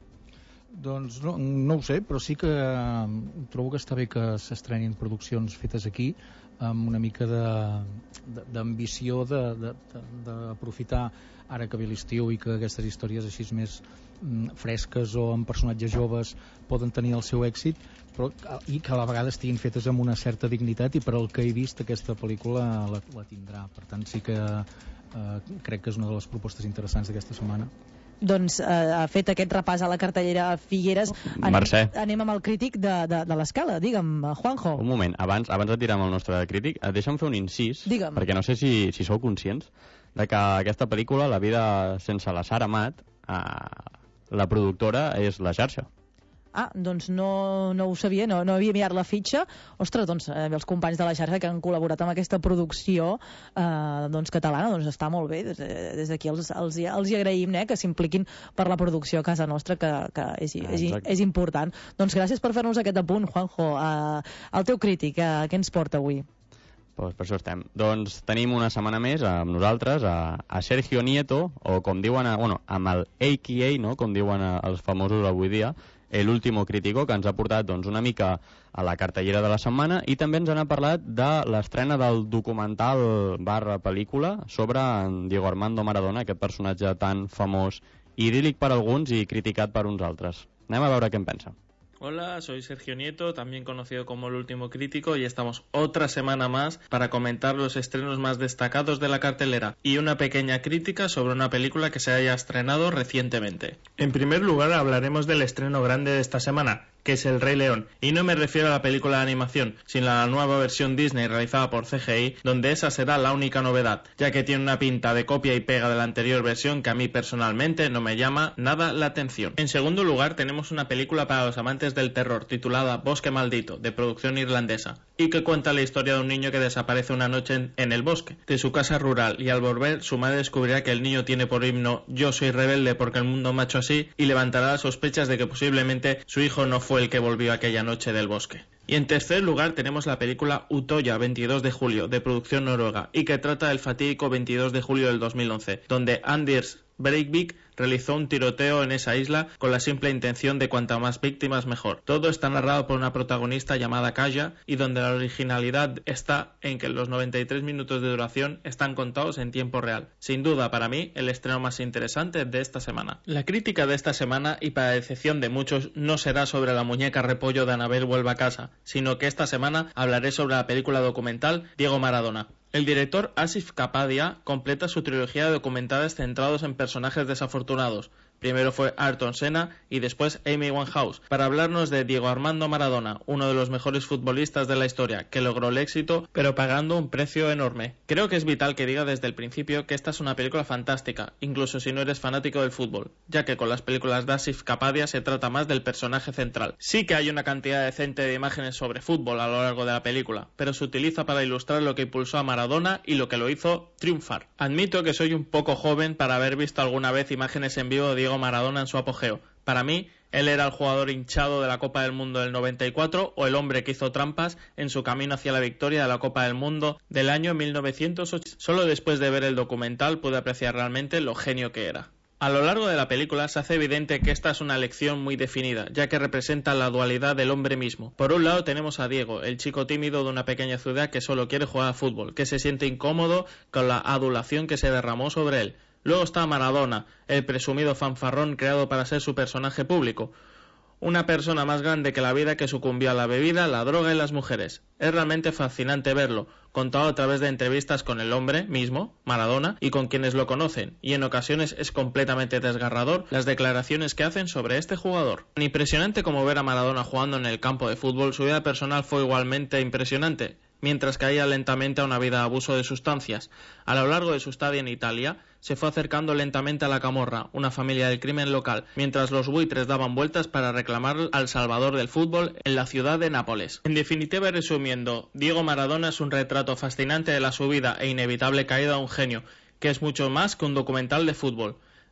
Doncs no, no ho sé, però sí que trobo que està bé que s'estrenin produccions fetes aquí. amb una mica d'ambició d'aprofitar ara que ve l'estiu i que aquestes històries així més mm, fresques o amb personatges joves poden tenir el seu èxit, però i que a la vegada estiguin fetes amb una certa dignitat, i per el que he vist aquesta pel·lícula la, la tindrà. Per tant, sí que eh, crec que és una de les propostes interessants d'aquesta setmana. Doncs eh, ha fet aquest repàs a la cartellera Figueres. Anem, Mercè. anem amb el crític de, de, de l'Escala. Digue'm, Juanjo. Un moment, abans, abans de tirar amb el nostre crític, deixa'm fer un incís, Digue'm. perquè no sé si, si sou conscients de que aquesta pel·lícula, La vida sense la Sara Amat, eh, la productora és La Xarxa. Ah, doncs no, no ho sabia, no, no havia mirat la fitxa. Ostres, doncs eh, els companys de la xarxa que han col·laborat amb aquesta producció eh, doncs, catalana, doncs està molt bé. Des, des d'aquí els, els, els hi agraïm eh, que s'impliquin per la producció a casa nostra, que, que és, és, és important. Doncs gràcies per fer-nos aquest apunt, Juanjo. Eh, el teu crític, eh, què ens porta avui? Pues per això estem. Doncs tenim una setmana més amb nosaltres a, a Sergio Nieto, o com diuen, a, bueno, amb el A K A, no? Com diuen a, els famosos avui dia, el último crítico, que ens ha portat doncs, una mica a la cartellera de la setmana, i també ens han parlat de l'estrena del documental barra pel·lícula sobre en Diego Armando Maradona, aquest personatge tan famós, idíl·lic per alguns i criticat per uns altres. Anem a veure què en pensa. Hola, soy Sergio Nieto, también conocido como El Último Crítico, y estamos otra semana más para comentar los estrenos más destacados de la cartelera y una pequeña crítica sobre una película que se haya estrenado recientemente. En primer lugar, hablaremos del estreno grande de esta semana, que es El Rey León, y no me refiero a la película de animación, sino a la nueva versión Disney realizada por C G I, donde esa será la única novedad, ya que tiene una pinta de copia y pega de la anterior versión que a mí personalmente no me llama nada la atención. En segundo lugar, tenemos una película para los amantes del terror titulada Bosque Maldito, de producción irlandesa, y que cuenta la historia de un niño que desaparece una noche en, en el bosque de su casa rural, y al volver su madre descubrirá que el niño tiene por himno "Yo soy rebelde porque el mundo me ha hecho así", y levantará las sospechas de que posiblemente su hijo no fue el que volvió aquella noche del bosque. Y en tercer lugar tenemos la película Utoya, veintidós de julio, de producción noruega, y que trata del fatídico veintidós de julio del dos mil once, donde Anders Breivik realizó un tiroteo en esa isla con la simple intención de cuanta más víctimas mejor. Todo está narrado por una protagonista llamada Kaya, y donde la originalidad está en que los noventa y tres minutos de duración están contados en tiempo real. Sin duda, para mí, el estreno más interesante de esta semana. La crítica de esta semana, y para decepción de muchos, no será sobre la muñeca repollo de Anabel vuelve a casa, sino que esta semana hablaré sobre la película documental Diego Maradona. El director Asif Kapadia completa su trilogía de documentales centrados en personajes desafortunados. Primero fue Ayrton Senna y después Amy Winehouse, para hablarnos de Diego Armando Maradona, uno de los mejores futbolistas de la historia, que logró el éxito, pero pagando un precio enorme. Creo que es vital que diga desde el principio que esta es una película fantástica, incluso si no eres fanático del fútbol, ya que con las películas de Asif Kapadia se trata más del personaje central. Sí que hay una cantidad decente de imágenes sobre fútbol a lo largo de la película, pero se utiliza para ilustrar lo que impulsó a Maradona y lo que lo hizo triunfar. Admito que soy un poco joven para haber visto alguna vez imágenes en vivo de Diego Maradona en su apogeo. Para mí, él era el jugador hinchado de la Copa del Mundo del noventa y cuatro, o el hombre que hizo trampas en su camino hacia la victoria de la Copa del Mundo del año mil novecientos ocho. Solo después de ver el documental pude apreciar realmente lo genio que era. A lo largo de la película se hace evidente que esta es una lección muy definida, ya que representa la dualidad del hombre mismo. Por un lado tenemos a Diego, el chico tímido de una pequeña ciudad que solo quiere jugar a fútbol, que se siente incómodo con la adulación que se derramó sobre él. Luego está Maradona, el presumido fanfarrón creado para ser su personaje público. Una persona más grande que la vida que sucumbió a la bebida, la droga y las mujeres. Es realmente fascinante verlo, contado a través de entrevistas con el hombre mismo, Maradona, y con quienes lo conocen, y en ocasiones es completamente desgarrador las declaraciones que hacen sobre este jugador. Tan impresionante como ver a Maradona jugando en el campo de fútbol, su vida personal fue igualmente impresionante, mientras caía lentamente a una vida de abuso de sustancias. A lo largo de su estadia en Italia, se fue acercando lentamente a la Camorra, una familia del crimen local, mientras los buitres daban vueltas para reclamar al salvador del fútbol en la ciudad de Nápoles. En definitiva y resumiendo, Diego Maradona es un retrato fascinante de la subida e inevitable caída de un genio, que es mucho más que un documental de fútbol.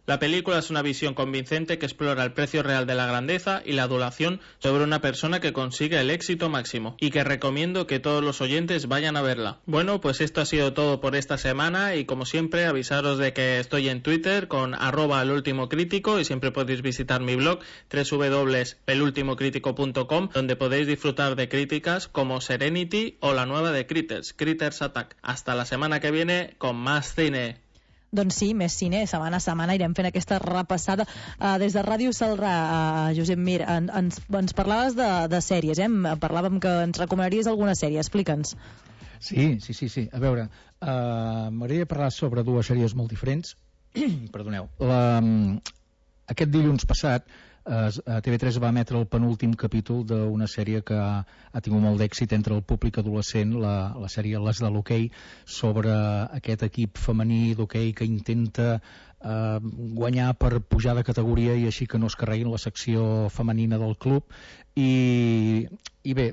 La película es una visión convincente que explora el precio real de la grandeza y la adulación sobre una persona que consigue el éxito máximo, y que recomiendo que todos los oyentes vayan a verla. Bueno, pues esto ha sido todo por esta semana, y como siempre avisaros de que estoy en Twitter con arroba el último crítico, y siempre podéis visitar mi blog doble u doble u doble u punto el último crítico punto com, donde podéis disfrutar de críticas como Serenity o la nueva de Critters, Critters Attack. Hasta la semana que viene con más cine. Doncs sí, més cine, setmana a setmana irem fent aquesta repassada. Uh, des de Ràdio Salrà, uh, Josep Mir, en, ens, ens parlaves de, de sèries, eh? Parlàvem que ens recomanaries alguna sèrie, explica'ns. Sí, sí, sí, sí. A veure, uh, m'agradaria parlar sobre dues sèries molt diferents. Perdoneu. La, aquest dilluns passat, Uh, T V tres va emetre el penúltim capítol d'una sèrie que ha, ha tingut molt d'èxit entre el públic adolescent, la, la sèrie Les de l'Hoquei, sobre aquest equip femení d'hoquei que intenta uh, guanyar per pujar de categoria i així que no es carreguin la secció femenina del club. I, i bé,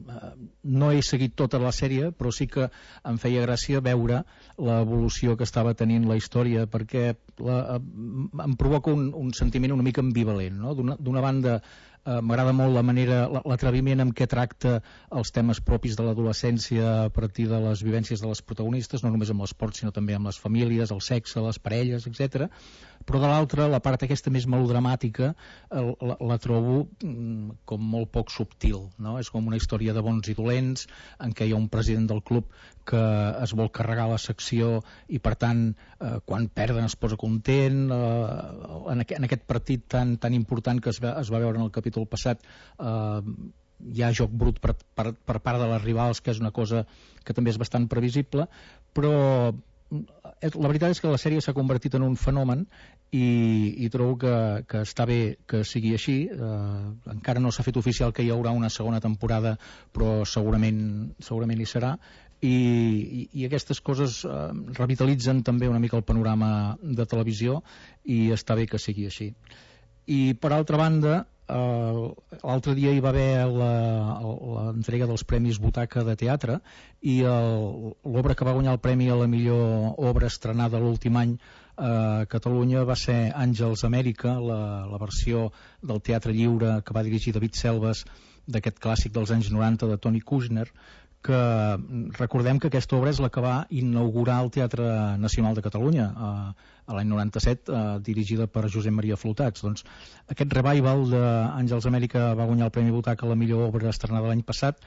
no he seguit tota la sèrie, però sí que em feia gràcia veure l'evolució que estava tenint la història, perquè la, em provoca un, un sentiment una mica ambivalent, no? D'una banda, eh, m'agrada molt la manera, l'atreviment amb què tracta els temes propis de l'adolescència a partir de les vivències de les protagonistes, no només amb l'esport sinó també amb les famílies, el sexe, les parelles, etcètera. Però de l'altra, la part aquesta més melodramàtica la, la trobo com molt poc subtil, no? És com una història de bons i dolents en què hi ha un president del club que es vol carregar la secció i per tant eh, quan perden es posa content, eh, en, aqu en aquest partit tan, tan important que es va, es va veure en el capítol passat, eh, hi ha joc brut per, per, per part de les rivals, que és una cosa que també és bastant previsible, però la veritat és que la sèrie s'ha convertit en un fenomen i, i trobo que, que està bé que sigui així. Eh, encara no s'ha fet oficial que hi haurà una segona temporada, però segurament, segurament hi serà. I, i, i aquestes coses eh, revitalitzen també una mica el panorama de televisió i està bé que sigui així. I per altra banda, Uh, l'altre dia hi va haver l'entrega dels Premis Butaca de teatre i l'obra que va guanyar el premi a la millor obra estrenada l'últim any a Catalunya va ser Àngels Amèrica, la, la versió del teatre lliure que va dirigir David Selves d'aquest clàssic dels anys noranta de Tony Kushner, que recordem que aquesta obra és la que va inaugurar el Teatre Nacional de Catalunya a, a l'any noranta-set, eh, dirigida per Josep Maria Flotats. Doncs aquest revival d'Àngels Amèrica va guanyar el Premi Butaca a la millor obra estrenada l'any passat,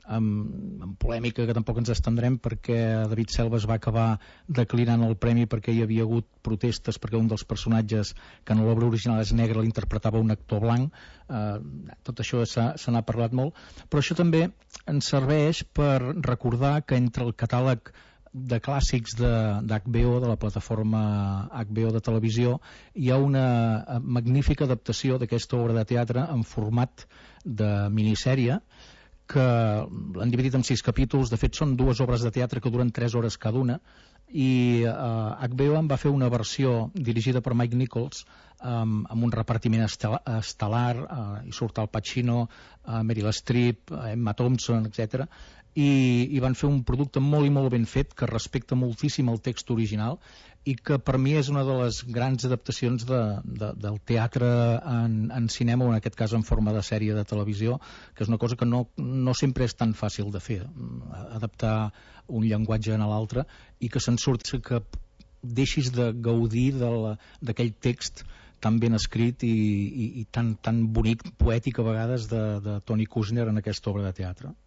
amb, amb polèmica que tampoc ens estendrem perquè David Selves va acabar declinant el premi perquè hi havia hagut protestes perquè un dels personatges que en l'obra original és negre l'interpretava un actor blanc. Eh, tot això se n'ha parlat molt, però això també ens serveix per recordar que entre el catàleg de clàssics d'H B O, de la plataforma H B O de televisió, hi ha una magnífica adaptació d'aquesta obra de teatre en format de minissèrie que l'han dividit en sis capítols. De fet són dues obres de teatre que duren tres hores cada una i eh, H B O en va fer una versió dirigida per Mike Nichols amb, amb un repartiment estel·lar, eh, hi surt Al Pacino, eh, Meryl Streep, eh, Emma Thompson, etcètera. I, i van fer un producte molt i molt ben fet que respecta moltíssim el text original i que per mi és una de les grans adaptacions de, de, del teatre en, en cinema, o en aquest cas en forma de sèrie de televisió, que és una cosa que no, no sempre és tan fàcil de fer, adaptar un llenguatge a l'altre i que se'n surti, que deixis de gaudir d'aquell text tan ben escrit i, i, i tan, tan bonic, poètic a vegades de, de Tony Kushner en aquesta obra de teatre.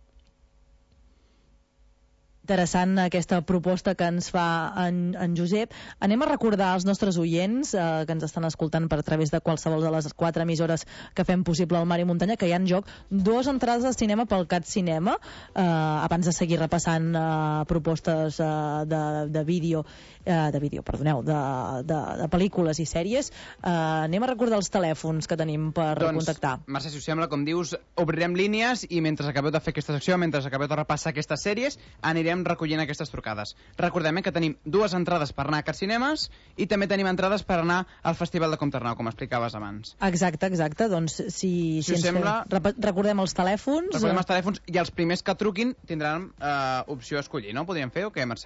Interessant aquesta proposta que ens fa en, en Josep. Anem a recordar als nostres oients eh, que ens estan escoltant per a través de qualsevol de les quatre emissores que fem possible al Mar i Muntanya, que hi ha en joc dues entrades de cinema pel Cat Cinema, eh, abans de seguir repassant eh, propostes eh, de, de vídeo eh, de vídeo, perdoneu, de, de, de pel·lícules i sèries. Eh, anem a recordar els telèfons que tenim per doncs, contactar. Mercè, si us sembla, com dius, obrirem línies i mentre acabeu de fer aquesta secció, mentre acabeu de repassar aquestes sèries, anirem recollint aquestes trucades. Recordem eh, que tenim dues entrades per anar a Cat Cinemes i també tenim entrades per anar al Festival de Comternau, com explicaves abans. Exacte, exacte. Doncs si, si, si ens sembla, fem... recordem els telèfons. Recordem els telèfons i els primers que truquin tindran eh, opció a escollir, no? Podríem fer o què, Mercè?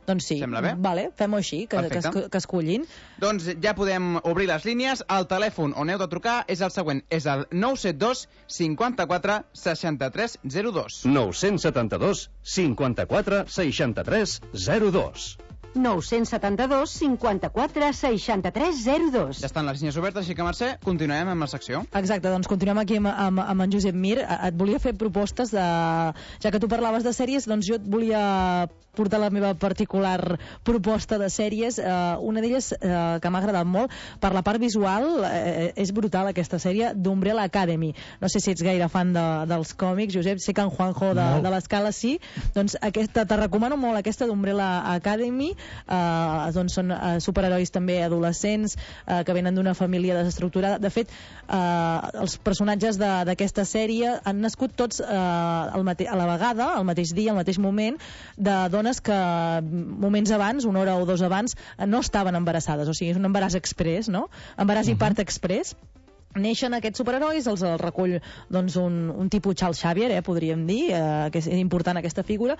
Doncs sí. Sembla bé? Vale, fem-ho així, que, que, es, que escollin. Doncs ja podem obrir les línies. El telèfon on heu de trucar és el següent. És el nou set dos cinquanta-quatre seixanta-tres zero dos. nou set dos cinquanta-quatre seixanta-tres zero dos. nou set dos cinquanta-quatre seixanta-tres zero dos. Ja estan les línies obertes, així que, Mercè, continuem amb la secció. Exacte, doncs continuem aquí amb, amb, amb en Josep Mir. Et volia fer propostes de... Ja que tu parlaves de sèries, doncs jo et volia portar la meva particular proposta de sèries. Uh, una d'elles uh, que m'ha agradat molt, per la part visual, uh, és brutal aquesta sèrie d'Umbrella Academy. No sé si ets gaire fan de, dels còmics, Josep, sé que en Juanjo de, de l'Escala sí. Doncs aquesta, te recomano molt aquesta d'Umbrella Academy. Uh, doncs són uh, superherois també adolescents uh, que venen d'una família desestructurada. De fet, uh, els personatges d'aquesta sèrie han nascut tots uh, al mate a la vegada, al mateix dia, al mateix moment, de dones que moments abans, una hora o dos abans, no estaven embarassades. O sigui, és un embaràs express, no? Embaràs uh-huh. i part express. Neixen aquests superherois, els el recull doncs, un, un tipus Charles Xavier, eh, podríem dir, eh, que és important aquesta figura,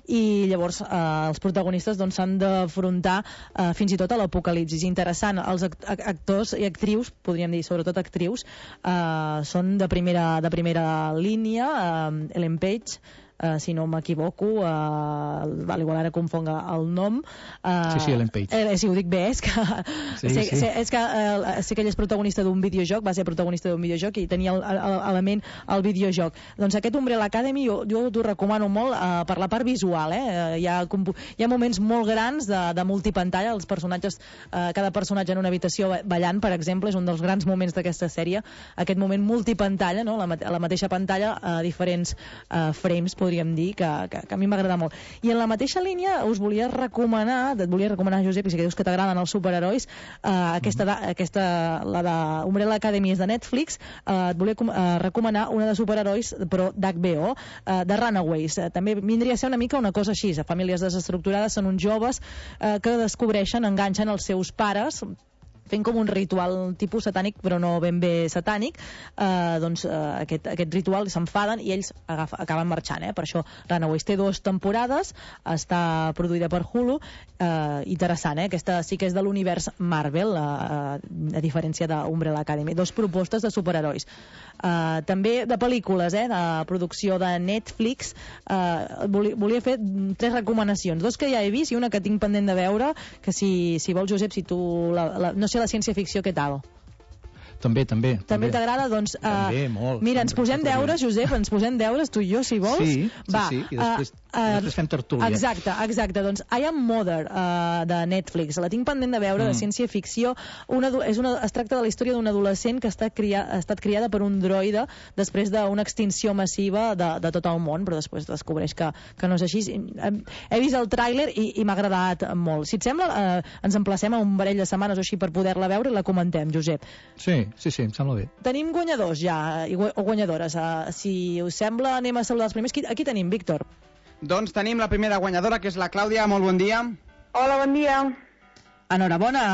i llavors eh, els protagonistes doncs, s'han d'afrontar eh, fins i tot a l'apocalipsis. Interessant, els act actors i actrius, podríem dir, sobretot actrius, eh, són de primera, de primera línia, eh, Ellen Page, Uh, si no m'equivoco, uh, igual ara confonga el nom. Uh, sí, sí, Ellen Page. Eh, si ho dic bé, és que, sí, sé, sí. sé, és que uh, sé que ell és protagonista d'un videojoc, va ser protagonista d'un videojoc i tenia a la ment el videojoc. Doncs aquest Umbrella Academy jo, jo t'ho recomano molt uh, per la part visual. Eh? Uh, hi, ha, hi ha moments molt grans de, de multipantalla, els personatges, uh, cada personatge en una habitació ballant, per exemple, és un dels grans moments d'aquesta sèrie, aquest moment multipantalla, no? la, la mateixa pantalla, a uh, diferents uh, frames, podríem dir, que, que, que a mi m'agrada molt. I en la mateixa línia us volia recomanar, et volia recomanar, Josep, i si que dius que t'agraden els superherois, eh, aquesta, aquesta, la de Umbrella Academy és de Netflix, eh, et volia eh, recomanar una de superherois, però d'H B O, eh, de Runaways. Eh, també vindria a ser una mica una cosa així, famílies desestructurades, són uns joves eh, que descobreixen, enganxen els seus pares, fent com un ritual tipus satànic, però no ben bé satànic, eh, doncs eh, aquest, aquest ritual s'enfaden i ells agafa, acaben marxant, eh? Per això Runaways té dues temporades, està produïda per Hulu, eh, interessant, eh? Aquesta sí que és de l'univers Marvel, eh, a diferència d'Umbrella Academy. Dos propostes de superherois. Eh, també de pel·lícules, eh? De producció de Netflix, eh, volia, volia fer tres recomanacions, dos que ja he vist i una que tinc pendent de veure, que si, si vols, Josep, si tu la, la, no sé la ciència-ficció, què tal? També, també. També t'agrada? Doncs, uh, també, molt. Mira, ens posem deures, Josep, ens posem deures, tu i jo, si vols. Sí, Va, sí, sí, i després, uh, uh, després fem tertúlia. Exacte, exacte. Doncs I Am Mother, uh, de Netflix. La tinc pendent de veure, mm. de ciència-ficció. Una, és una, es tracta de la història d'un adolescent que està cria, ha estat criada per un droide després d'una extinció massiva de, de tot el món, però després descobreix que, que no és així. He vist el tràiler i, i m'ha agradat molt. Si et sembla, uh, ens emplacem a un parell de setmanes o així per poder-la veure i la comentem, Josep. Sí, sí, sí, em sembla bé. Tenim guanyadors ja, o guanyadores. Uh, si us sembla, anem a saludar els primers. Aquí, aquí tenim, Víctor. Doncs tenim la primera guanyadora, que és la Clàudia. Molt bon dia. Hola, bon dia. Enhorabona.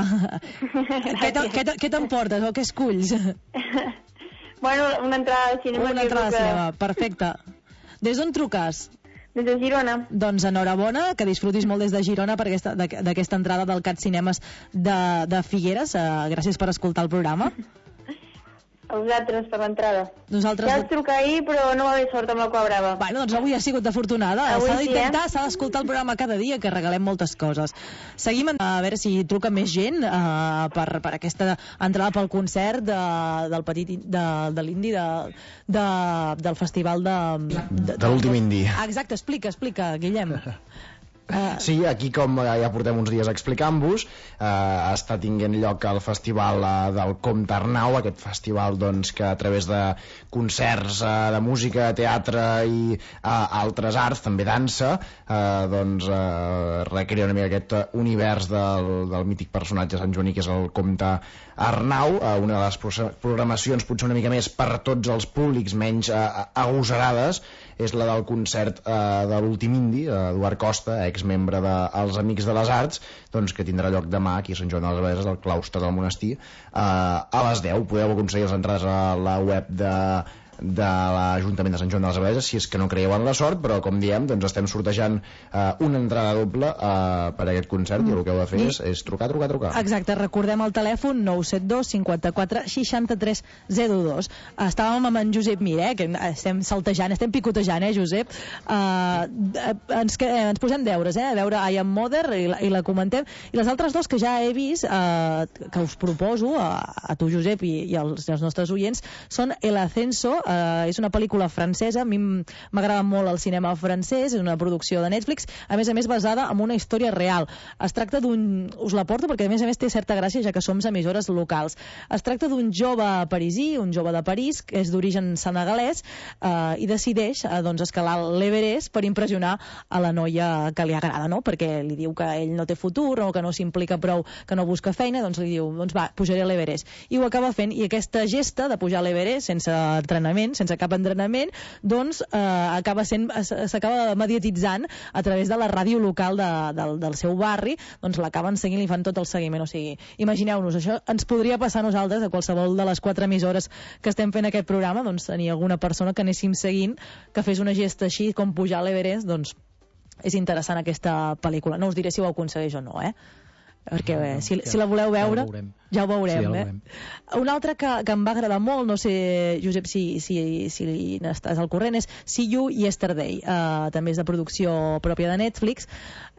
Què t'emportes o què esculls? Bueno, una entrada al cinema. Una entrada al cinema, perfecte. Des d'on truques? Des de Girona. Doncs enhorabona, que disfrutis molt des de Girona per aquesta, d'aquesta entrada del Cat Cinemes de, de Figueres. Uh, gràcies per escoltar el programa. A vosaltres per l'entrada. Nosaltres... Ja us truca ahir, però no va haver sort amb la Cua Brava. Bueno, doncs avui ha sigut afortunada. S'ha d'intentar, s'ha d'escoltar el programa cada dia, que regalem moltes coses. Seguim a veure si truca més gent uh, per, per aquesta entrada pel concert de, del petit de, de l'indi de, de, del festival de... De, de l'últim indi. Ah, exacte, explica, explica, Guillem. Uh... Sí, aquí com ja portem uns dies explicant-vos, uh, està tinguent lloc el festival uh, del Comte Arnau, aquest festival doncs, que a través de concerts uh, de música, teatre i uh, altres arts, també dansa, uh, doncs uh, recrea una mica aquest univers del, del mític personatge Sant Joaní, que és el Comte Arnau, uh, una de les programacions potser una mica més per tots els públics, menys uh, agosarades, és la del concert eh, de l'últim indi, Eduard Costa, exmembre dels de Amics de les Arts, doncs, que tindrà lloc demà aquí a Sant Joan de les Abadeses, al claustre del monestir, eh, a les deu. Podeu aconseguir les entrades a la web de de l'Ajuntament de Sant Joan de les Abadesses, si és que no creieu en la sort, però com diem, doncs estem sortejant eh, una entrada doble eh, per a aquest concert mm. i el que heu de fer és, és trucar, trucar, trucar. Exacte, recordem el telèfon nou set dos cinquanta-quatre seixanta-tres zero dos. Estàvem amb en Josep Mir, eh, que estem saltejant, estem picotejant, eh, Josep? Uh, ens, que, ens posem deures, eh, a veure I Am Mother i la, i la comentem. I les altres dos que ja he vist, uh, que us proposo, a, a tu, Josep, i, i als, als nostres oients, són El Ascenso. Uh, és una pel·lícula francesa, a mi m'agrada molt el cinema francès, és una producció de Netflix, a més a més basada en una història real. Es tracta d'un... us la porto perquè a més a més té certa gràcia ja que som emissores locals. Es tracta d'un jove parisí, un jove de París, que és d'origen senegalès, uh, i decideix uh, doncs, escalar l'Everest per impressionar a la noia que li agrada, no? Perquè li diu que ell no té futur o que no s'implica prou, que no busca feina, doncs li diu, doncs va, pujaré a l'Everest. I ho acaba fent, i aquesta gesta de pujar a l'Everest sense entrenament, sense cap entrenament, doncs eh, acaba sent, s'acaba mediatitzant a través de la ràdio local de, del, del seu barri, doncs l'acaben seguint, li fan tot el seguiment, o sigui, imagineu-nos, això ens podria passar a nosaltres, a qualsevol de les quatre emissores que estem fent aquest programa, doncs tenir alguna persona que anéssim seguint, que fes una gesta així com pujar a l'Everest, doncs és interessant aquesta pel·lícula. No us diré si ho aconsegueix o no, eh? Perquè no, no, si, si la voleu veure ja, ja ho veurem, sí, ja eh? Una altra que, que em va agradar molt, no sé, Josep, si, si, si n'estàs al corrent, és See You Yesterday, uh, també és de producció pròpia de Netflix.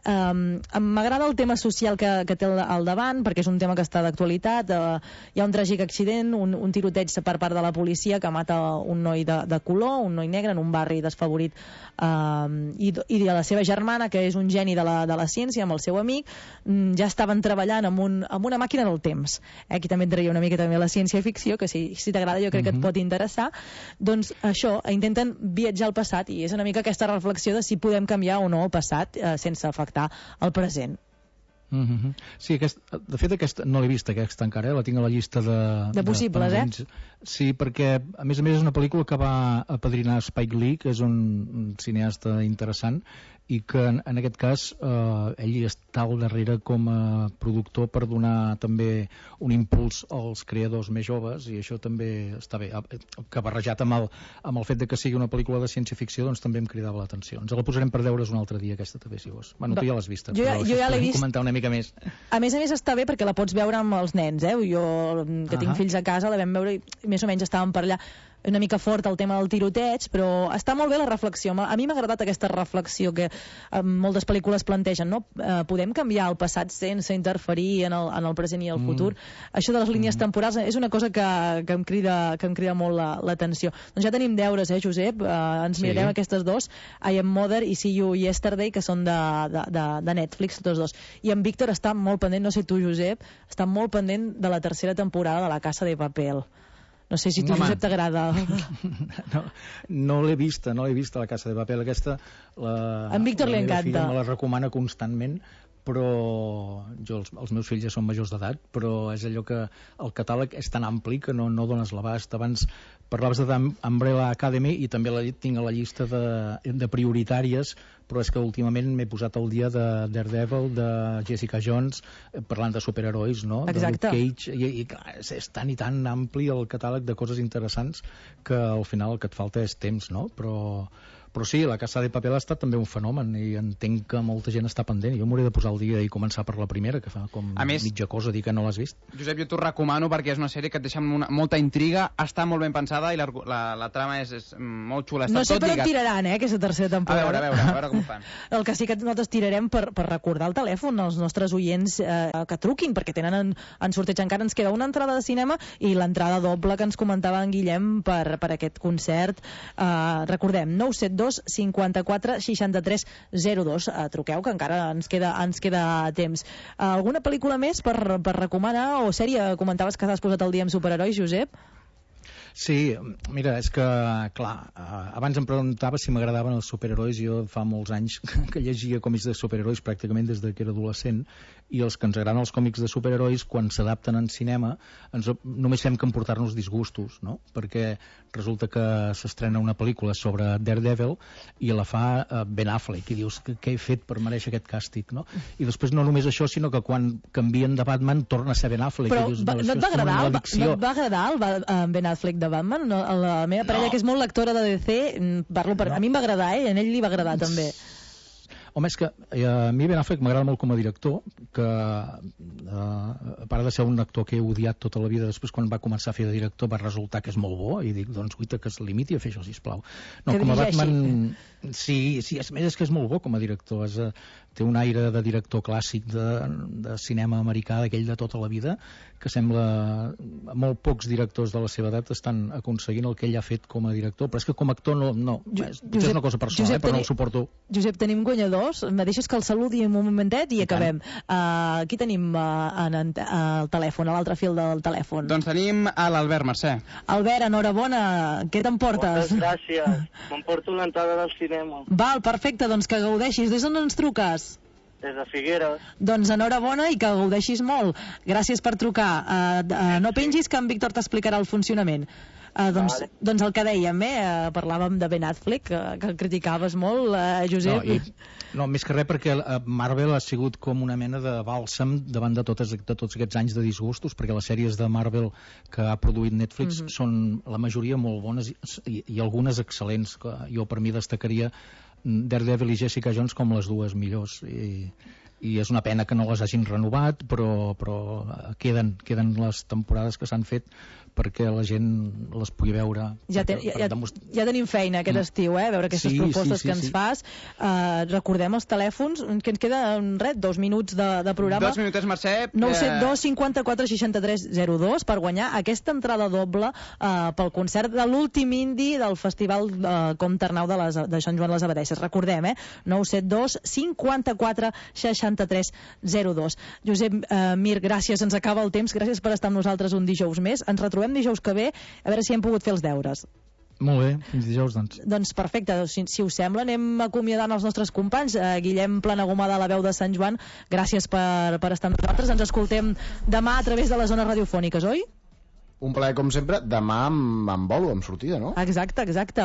Um, m'agrada el tema social que, que té al, al davant, perquè és un tema que està d'actualitat. Uh, hi ha un tràgic accident, un, un tiroteig per part de la policia que mata un noi de, de color, un noi negre en un barri desfavorit, um, i, i de la seva germana, que és un geni de la, de la ciència, amb el seu amic, um, ja estaven treballant amb, un, amb una màquina del temps. Eh? Aquí també entraria una mica també la ciència-ficció, que si, si t'agrada jo crec que et pot interessar. Doncs això, intenten viatjar al passat, i és una mica aquesta reflexió de si podem canviar o no el passat eh, sense afectar el present. Mm-hmm. Sí, aquest, de fet aquesta, no l'he vist aquesta encara, eh? La tinc a la llista de... De possibles, de, eh? Sí, perquè a més a més és una pel·lícula que va apadrinar Spike Lee, que és un, un cineasta interessant, i que en, en aquest cas eh, ell està al darrere com a productor per donar també un impuls als creadors més joves, i això també està bé, que barrejat amb el, amb el fet de que sigui una pel·lícula de ciència-ficció, doncs també em cridava l'atenció. Ens la posarem per veure's un altre dia, aquesta també, si vols. Bueno, tu ja l'has vista, jo, però jo ja l'he vist. Comentar una mica més. A més a més està bé perquè la pots veure amb els nens, eh? Jo, que tinc uh-huh. fills a casa, la vam veure i més o menys estàvem per allà. Una mica fort el tema del tiroteig, però està molt bé la reflexió. A mi m'ha agradat aquesta reflexió que eh, moltes pel·lícules plantegen, no? Eh, podem canviar el passat sense interferir en el, en el present i el futur. Mm. Això de les línies mm. temporals és una cosa que, que, em, crida, que em crida molt l'atenció. La, doncs ja tenim deures, eh, Josep? Eh, ens mirarem sí. aquestes dos, I Am Mother i See You Yesterday, que són de, de, de, de Netflix, tots dos. I en Víctor està molt pendent, no sé tu, Josep, està molt pendent de la tercera temporada de La Casa de Papel. No sé si tu, Home. Josep, t'agrada. No, no l'he vista, no l'he vista, La Casa de Papel. Aquesta, la, en Víctor li encanta. La meva filla me la recomana constantment, però jo, els, els meus fills ja són majors d'edat, però és allò que el catàleg és tan ampli que no, no dones l'abast. Abans parlaves d'Umbrella Academy i també la tinc a la llista de, de prioritàries, però és que últimament m'he posat al dia de Daredevil, de Jessica Jones, parlant de superherois, no? Exacte. De Luke Cage, i, i clar, és, és tan i tan ampli el catàleg de coses interessants que al final el que et falta és temps, no? Però... Però sí, La Casa de Papel ha estat també un fenomen i entenc que molta gent està pendent. Jo m'hauré de posar al dia i començar per la primera, que fa com a més, mitja cosa dir que no l'has vist. Josep, jo t'ho recomano perquè és una sèrie que et deixa amb una, molta intriga, està molt ben pensada i la, la, la trama és, és molt xula. Està no sé tot per lligat. on tiraran, eh, aquesta tercera temporada. A veure, a veure, a veure com fan. El que sí que nosaltres tirarem per, per recordar el telèfon als nostres oients eh, que truquin, perquè tenen en, en sorteig encara ens queda una entrada de cinema i l'entrada doble que ens comentava en Guillem per, per aquest concert. Eh, recordem, nou set dos cinquanta quatre seixanta-tres zero dos. Uh, truqueu, que encara ens queda, ens queda temps. Uh, alguna pel·lícula més per, per recomanar o sèrie? Comentaves que t'has posat el dia amb superherois, Josep? Sí, mira, és que, clar, abans em preguntava si m'agradaven els superherois. Jo fa molts anys que llegia còmics de superherois pràcticament des que era adolescent, i els que ens agraden els còmics de superherois, quan s'adapten en cinema, ens, només fem que emportar-nos disgustos, no? Perquè resulta que s'estrena una pel·lícula sobre Daredevil i la fa uh, Ben Affleck, i dius, què he fet per mereixer aquest càstig, no? I després no només això, sinó que quan canvien de Batman torna a ser Ben Affleck. Però i dius, va, no, et va agradar, el, no et va agradar el Ben Affleck de Batman? No, la meva parella, no. que és molt lectora de D C, parlo per... no. A mi em va agradar, eh? A ell li va agradar, també. Home, és que eh, a mi Ben Affleck m'agrada molt com a director, que eh, a part de ser un actor que he odiat tota la vida, després quan va començar a fer de director va resultar que és molt bo, i dic, doncs, guita, que es limiti a fer això, sisplau. No, que com a dirigeixi. Batman... Sí, sí, a més és que és molt bo com a director, és, eh, té un aire de director clàssic de, de cinema americà, d'aquell de tota la vida, que sembla molt pocs directors de la seva edat estan aconseguint el que ell ha fet com a director, però és que com a actor no, no Jo- és, Josep- és una cosa personal, Josep, eh, però no teni- el suporto. Josep, tenim guanyadors. Me deixes que el saludi un momentet i, I acabem. Uh, aquí tenim uh, en, en, uh, el telèfon, a l'altre fil del telèfon. Doncs tenim a l'Albert Mercè. Albert, enhorabona. Què t'emportes? Moltes gràcies. M'emporto una entrada del cinema. Val, perfecte, doncs que gaudeixis. Des d'on ens truques? Des de Figueres. Doncs enhorabona i que gaudeixis molt. Gràcies per trucar. Uh, uh, no pengis, que en Víctor t'explicarà el funcionament. Uh, doncs, Vale. doncs el que dèiem, eh? Uh, parlàvem de Ben Affleck, uh, que el criticaves molt, uh, Josep. No, i, no, més que res perquè eh, Marvel ha sigut com una mena de bàlsam davant de, totes, de tots aquests anys de disgustos, perquè les sèries de Marvel que ha produït Netflix Mhm. són la majoria molt bones i, i, i algunes excel·lents, que jo per mi destacaria Daredevil i Jessica Jones com les dues millors, i, i és una pena que no les hagin renovat, però, però queden, queden les temporades que s'han fet perquè la gent les pugui veure. Ja, ten, ja, ja, ja tenim feina aquest estiu, eh? Veure aquestes Sí, propostes sí, sí, que ens sí. fas. Uh, recordem els telèfons, que ens queda un ret, dos minuts de, de programa. Dos minutets, Mercè. nou set dos cinquanta-quatre seixanta-tres zero dos per guanyar aquesta entrada doble uh, pel concert de l'últim indi del Festival uh, Comte Arnau de, les, de Sant Joan les Abadesses. Recordem, eh? nou set dos cinquanta-quatre seixanta-tres zero dos. Josep uh, Mir, gràcies, ens acaba el temps. Gràcies per estar amb nosaltres un dijous més. Ens retrobem dijous que ve, a veure si hem pogut fer els deures. Molt bé, fins dijous, doncs. Doncs perfecte, si, si us sembla anem acomiadant els nostres companys. eh, Guillem Planagumà de la Veu de Sant Joan, gràcies per, per estar amb nosaltres. Ens escoltem demà a través de les zones radiofòniques, oi? Un plaer, com sempre, demà amb, amb bolo, amb sortida, no? Exacte, exacte.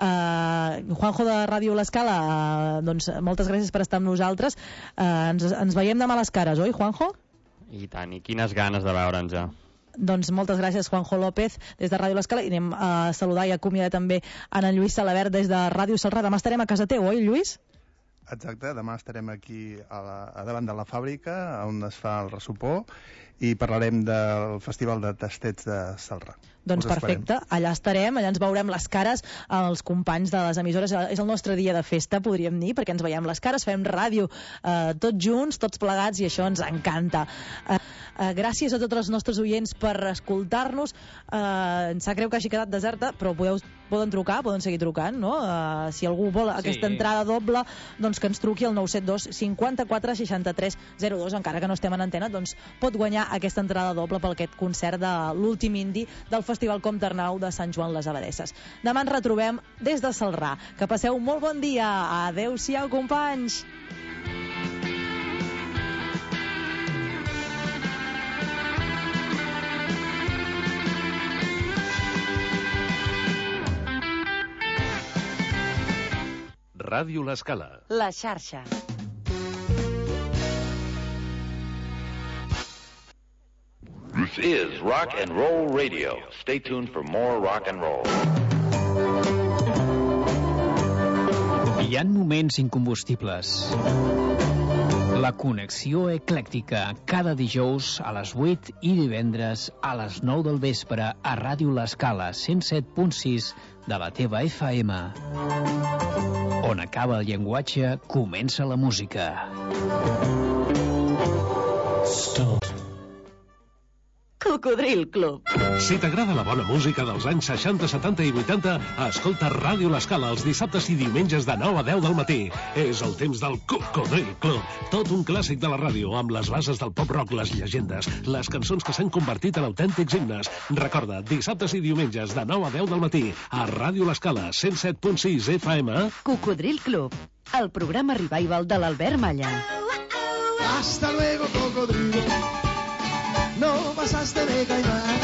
Uh, Juanjo de Ràdio L'Escala, uh, doncs moltes gràcies per estar amb nosaltres. Uh, ens, ens veiem demà a les cares, oi, Juanjo? I tant, i quines ganes de veure'ns ja. Doncs moltes gràcies, Juanjo López, des de Ràdio L'Escala, i anem a saludar i acomiadar també en Lluís Salabert des de Ràdio Salrà. Demà estarem a casa teu, oi, Lluís? Exacte, demà estarem aquí a, la, a davant de la fàbrica on es fa el ressupó i parlarem del Festival de Tastets de Salrà. Doncs Us esperem. perfecte, allà estarem, allà ens veurem les cares als companys de les emissores. És el nostre dia de festa, podríem dir, perquè ens veiem les cares, fem ràdio eh, tots junts, tots plegats, i això ens encanta. Eh, eh, gràcies a tots els nostres oients per escoltar-nos. Eh, em sap greu que hagi quedat deserta, però podeu, poden trucar, poden seguir trucant, no? Eh, si algú vol aquesta entrada doble, doncs que ens truqui al nou set dos cinquanta-quatre seixanta-tres zero dos, encara que no estem en antena, doncs pot guanyar aquesta entrada doble per aquest concert de l'últim indi del Festival Comte Arnau de Sant Joan les Abadesses. Demà ens retrobem des de Salrà. Que passeu un molt bon dia. Adéu-siau, companys. Ràdio L'Escala. La xarxa. This is Rock and Roll Radio. Stay tuned for more rock and roll. Hi ha moments incombustibles. La connexió eclèctica, cada dijous a les vuit i divendres a les nou del vespre a Ràdio L'Escala cent set punt sis de la teva F M. On acaba el llenguatge, comença la música. Stop. Cocodril Club. Si t'agrada la bona música dels anys seixanta, setanta i vuitanta, escolta Ràdio L'Escala els dissabtes i diumenges de nou a deu del matí. És el temps del Cocodril Club. Tot un clàssic de la ràdio, amb les bases del pop-rock, les llegendes, les cançons que s'han convertit en autèntics himnes. Recorda, dissabtes i diumenges de nou a deu del matí, a Ràdio L'Escala, cent set punt sis F M. Cocodril Club, el programa revival de l'Albert Malla. Hasta luego, cocodrilo. No pasaste de caimán.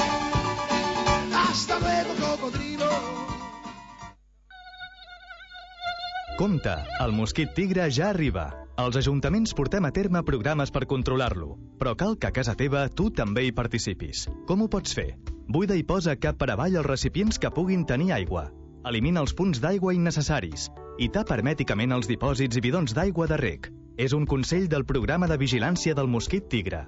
Hasta luego, cocodrilo. Compte, el mosquit tigre ja arriba. Els ajuntaments portem a terme programes per controlar-lo, però cal que a casa teva tu també hi participis. Com ho pots fer? Buida i posa cap per avall els recipients que puguin tenir aigua. Elimina els punts d'aigua innecessaris i tapa hermèticament els dipòsits i bidons d'aigua de reg. És un consell del programa de vigilància del mosquit tigre.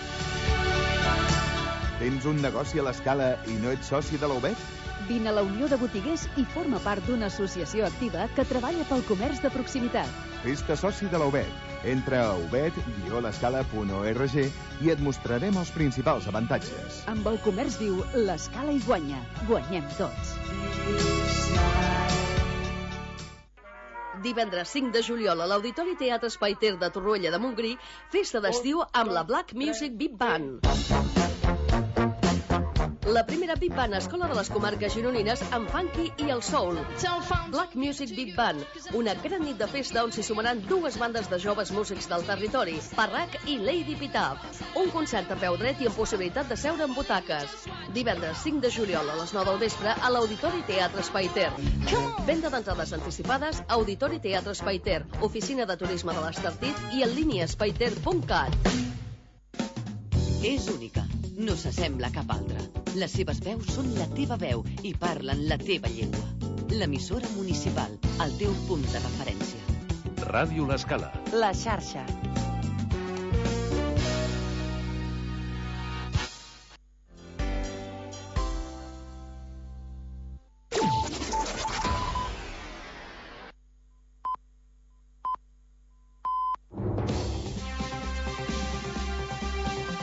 Tens un negoci a l'Escala i no ets soci de la U B E T? Vine a la Unió de Botiguers i forma part d'una associació activa que treballa pel comerç de proximitat. Fes-te soci de la U B E T. Entra a ubet guió l'escala punt org i et mostrarem els principals avantatges. Amb el comerç viu, l'Escala hi guanya. Guanyem tots. Divendres cinc de juliol a l'Auditori Teatre Espai Ter de Torroella de Montgrí, festa d'estiu amb la Black Music Big Band. La primera Big Band a Escola de les Comarques Gironines amb funky i el soul. Black Music Big Band, una gran nit de festa on s'hi sumaran dues bandes de joves músics del territori, Parrac i Lady Pitaf. Un concert a peu dret i amb possibilitat de seure en butaques. Divendres cinc de juliol a les nou del vespre a l'Auditori Teatre Espai Ter. Venda d'entrades anticipades, Auditori Teatre Espai Ter, Oficina de Turisme de l'Estartit i en línia espaiter punt cat. És única, no s'assembla a cap altra. Les seves veus són la teva veu i parlen la teva llengua. L'emissora municipal, el teu punt de referència. Ràdio L'Escala. La xarxa.